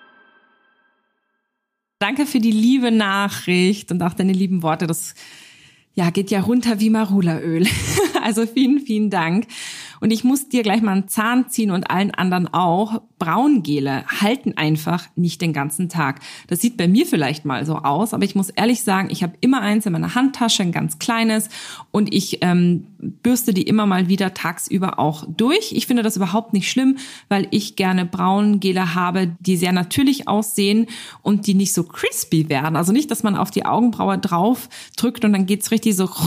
Speaker 1: Danke für die liebe Nachricht und auch deine lieben Worte. Das ja, geht ja runter wie Marulaöl. Also vielen, vielen Dank. Und ich muss dir gleich mal einen Zahn ziehen und allen anderen auch. Braungele halten einfach nicht den ganzen Tag. Das sieht bei mir vielleicht mal so aus, aber ich muss ehrlich sagen, ich habe immer eins in meiner Handtasche, ein ganz kleines, und ich ähm, bürste die immer mal wieder tagsüber auch durch. Ich finde das überhaupt nicht schlimm, weil ich gerne Braungele habe, die sehr natürlich aussehen und die nicht so crispy werden. Also nicht, dass man auf die Augenbraue drauf drückt und dann geht's richtig so...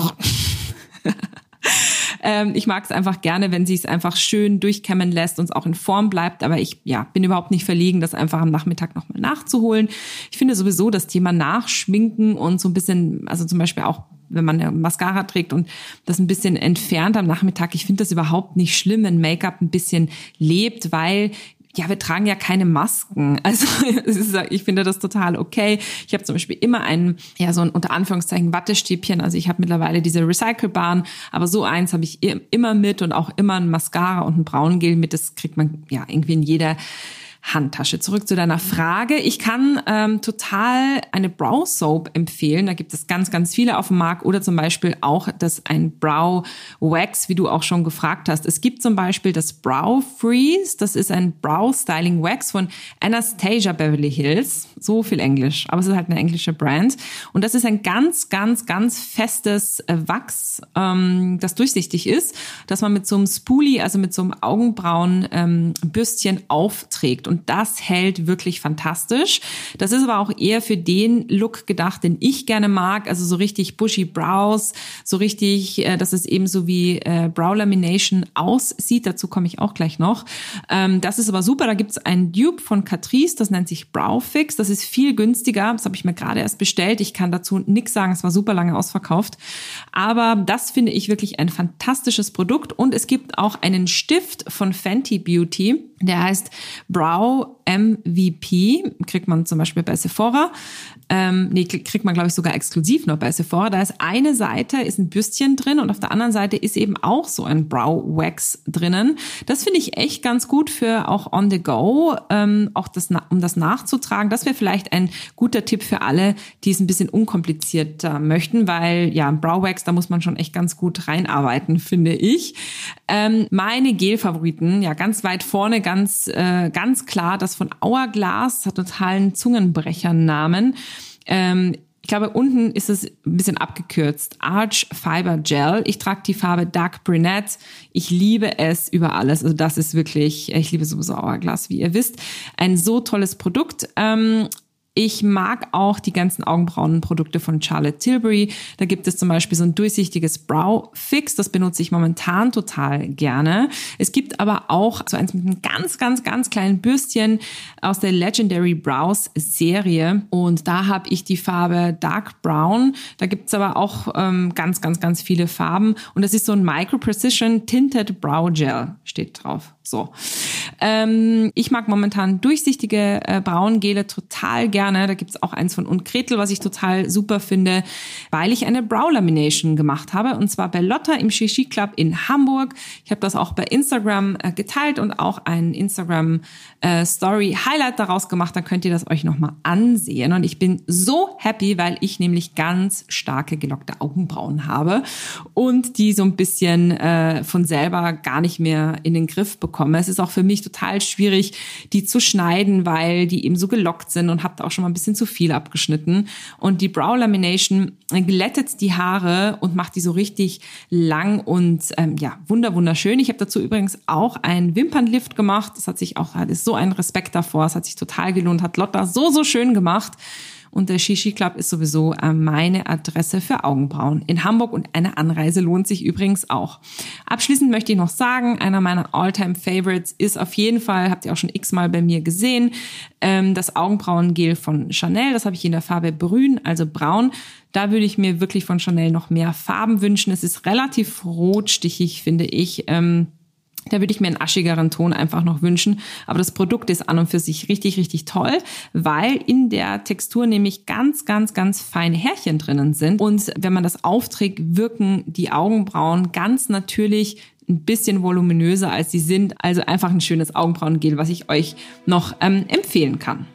Speaker 1: Ich mag es einfach gerne, wenn sie es einfach schön durchkämmen lässt und es auch in Form bleibt. Aber ich ja bin überhaupt nicht verlegen, das einfach am Nachmittag nochmal nachzuholen. Ich finde sowieso das Thema Nachschminken und so ein bisschen, also zum Beispiel auch, wenn man eine Mascara trägt und das ein bisschen entfernt am Nachmittag, ich finde das überhaupt nicht schlimm, wenn Make-up ein bisschen lebt, weil... Ja, wir tragen ja keine Masken. Also ich finde das total okay. Ich habe zum Beispiel immer einen, ja, so ein unter Anführungszeichen Wattestäbchen. Also ich habe mittlerweile diese recycelbaren, aber so eins habe ich immer mit und auch immer ein Mascara und ein Braungel mit. Das kriegt man ja irgendwie in jeder Handtasche. Zurück zu deiner Frage. Ich kann ähm, total eine Brow Soap empfehlen. Da gibt es ganz, ganz viele auf dem Markt oder zum Beispiel auch das ein Brow Wax, wie du auch schon gefragt hast. Es gibt zum Beispiel das Brow Freeze. Das ist ein Brow Styling Wax von Anastasia Beverly Hills. So viel Englisch, aber es ist halt eine englische Brand. Und das ist ein ganz, ganz, ganz festes äh, Wachs, ähm, das durchsichtig ist, dass man mit so einem Spoolie, also mit so einem Augenbrauenbürstchen ähm, aufträgt. Und das hält wirklich fantastisch. Das ist aber auch eher für den Look gedacht, den ich gerne mag. Also so richtig bushy Brows, so richtig, äh, dass es eben so wie äh, Brow Lamination aussieht. Dazu komme ich auch gleich noch. Ähm, das ist aber super. Da gibt es ein Dupe von Catrice, das nennt sich Brow Fix. Das ist viel günstiger. Das habe ich mir gerade erst bestellt. Ich kann dazu nichts sagen. Es war super lange ausverkauft. Aber das finde ich wirklich ein fantastisches Produkt. Und es gibt auch einen Stift von Fenty Beauty. Der heißt Brow M V P, kriegt man zum Beispiel bei Sephora. Ähm, nee, kriegt man, glaube ich, sogar exklusiv noch bei Sephora. Da ist eine Seite, ist ein Bürstchen drin und auf der anderen Seite ist eben auch so ein Brow Wax drinnen. Das finde ich echt ganz gut für auch on the go, ähm, auch das, um das nachzutragen. Das wäre vielleicht ein guter Tipp für alle, die es ein bisschen unkomplizierter möchten, weil ja, Brow Wax, da muss man schon echt ganz gut reinarbeiten, finde ich. Ähm, meine Gel-Favoriten, ja, ganz weit vorne, ganz, äh, ganz klar, das von Hourglass, hat totalen Zungenbrechernamen. Ähm, ich glaube, unten ist es ein bisschen abgekürzt. Arch Fiber Gel. Ich trage die Farbe Dark Brunette. Ich liebe es über alles. Also das ist wirklich, ich liebe sowieso Hourglass, wie ihr wisst. Ein so tolles Produkt. Ähm, Ich mag auch die ganzen Augenbrauenprodukte von Charlotte Tilbury. Da gibt es zum Beispiel so ein durchsichtiges Brow Fix. Das benutze ich momentan total gerne. Es gibt aber auch so eins mit einem ganz, ganz, ganz kleinen Bürstchen aus der Legendary Brows Serie. Und da habe ich die Farbe Dark Brown. Da gibt es aber auch ähm, ganz, ganz, ganz viele Farben. Und das ist so ein Micro Precision Tinted Brow Gel, steht drauf. So. Ähm, ich mag momentan durchsichtige äh, Brauengele total gerne. Da gibt's auch eins von Unkretel, was ich total super finde, weil ich eine Brow Lamination gemacht habe. Und zwar bei Lotta im Shishi Club in Hamburg. Ich habe das auch bei Instagram äh, geteilt und auch ein Instagram äh, Story Highlight daraus gemacht. Da könnt ihr das euch nochmal ansehen. Und ich bin so happy, weil ich nämlich ganz starke gelockte Augenbrauen habe und die so ein bisschen äh, von selber gar nicht mehr in den Griff bekomme. Es ist auch für mich total schwierig, die zu schneiden, weil die eben so gelockt sind und habe da auch schon mal ein bisschen zu viel abgeschnitten. Und die Brow Lamination glättet die Haare und macht die so richtig lang und ähm, ja, wunder wunderschön. Ich habe dazu übrigens auch einen Wimpernlift gemacht. Das hat sich auch, hat ist so ein Respekt davor. Es hat sich total gelohnt, hat Lotta so, so schön gemacht. Und der Shishi Club ist sowieso meine Adresse für Augenbrauen in Hamburg und eine Anreise lohnt sich übrigens auch. Abschließend möchte ich noch sagen, einer meiner All-Time-Favorites ist auf jeden Fall, habt ihr auch schon x-mal bei mir gesehen, das Augenbrauengel von Chanel. Das habe ich in der Farbe Brün, also braun. Da würde ich mir wirklich von Chanel noch mehr Farben wünschen. Es ist relativ rotstichig, finde ich. Da würde ich mir einen aschigeren Ton einfach noch wünschen. Aber das Produkt ist an und für sich richtig, richtig toll, weil in der Textur nämlich ganz, ganz, ganz feine Härchen drinnen sind. Und wenn man das aufträgt, wirken die Augenbrauen ganz natürlich ein bisschen voluminöser, als sie sind. Also einfach ein schönes Augenbrauengel, was ich euch noch ähm, empfehlen kann.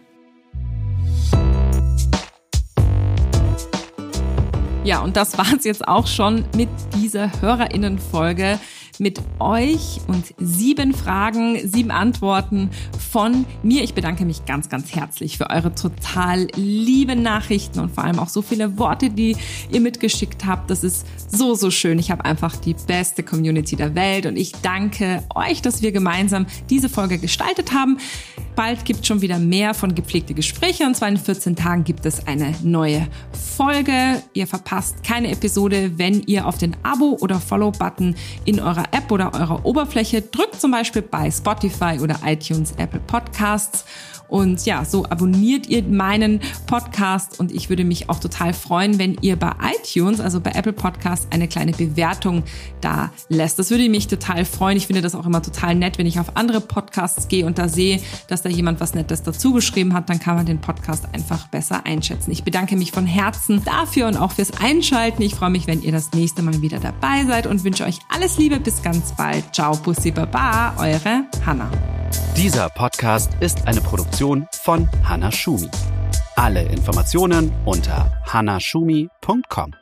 Speaker 1: Ja, und das war's jetzt auch schon mit dieser HörerInnen-Folge. Mit euch und sieben Fragen, sieben Antworten von mir. Ich bedanke mich ganz, ganz herzlich für eure total lieben Nachrichten und vor allem auch so viele Worte, die ihr mitgeschickt habt. Das ist so, so schön. Ich habe einfach die beste Community der Welt und ich danke euch, dass wir gemeinsam diese Folge gestaltet haben. Bald gibt es schon wieder mehr von Gepflegte Gespräche und zwar in vierzehn Tagen gibt es eine neue Folge. Ihr verpasst keine Episode, wenn ihr auf den Abo- oder Follow-Button in eurer App oder eurer Oberfläche drückt, zum Beispiel bei Spotify oder iTunes, Apple Podcasts. Und ja, so abonniert ihr meinen Podcast und ich würde mich auch total freuen, wenn ihr bei iTunes, also bei Apple Podcasts, eine kleine Bewertung da lässt. Das würde mich total freuen. Ich finde das auch immer total nett, wenn ich auf andere Podcasts gehe und da sehe, dass da jemand was Nettes dazu geschrieben hat, dann kann man den Podcast einfach besser einschätzen. Ich bedanke mich von Herzen dafür und auch fürs Einschalten. Ich freue mich, wenn ihr das nächste Mal wieder dabei seid und wünsche euch alles Liebe. Bis ganz bald. Ciao, Bussi Baba, eure Hanna.
Speaker 2: Dieser Podcast ist eine Produktion von Hanna Schumi. Alle Informationen unter hanna schumi punkt com.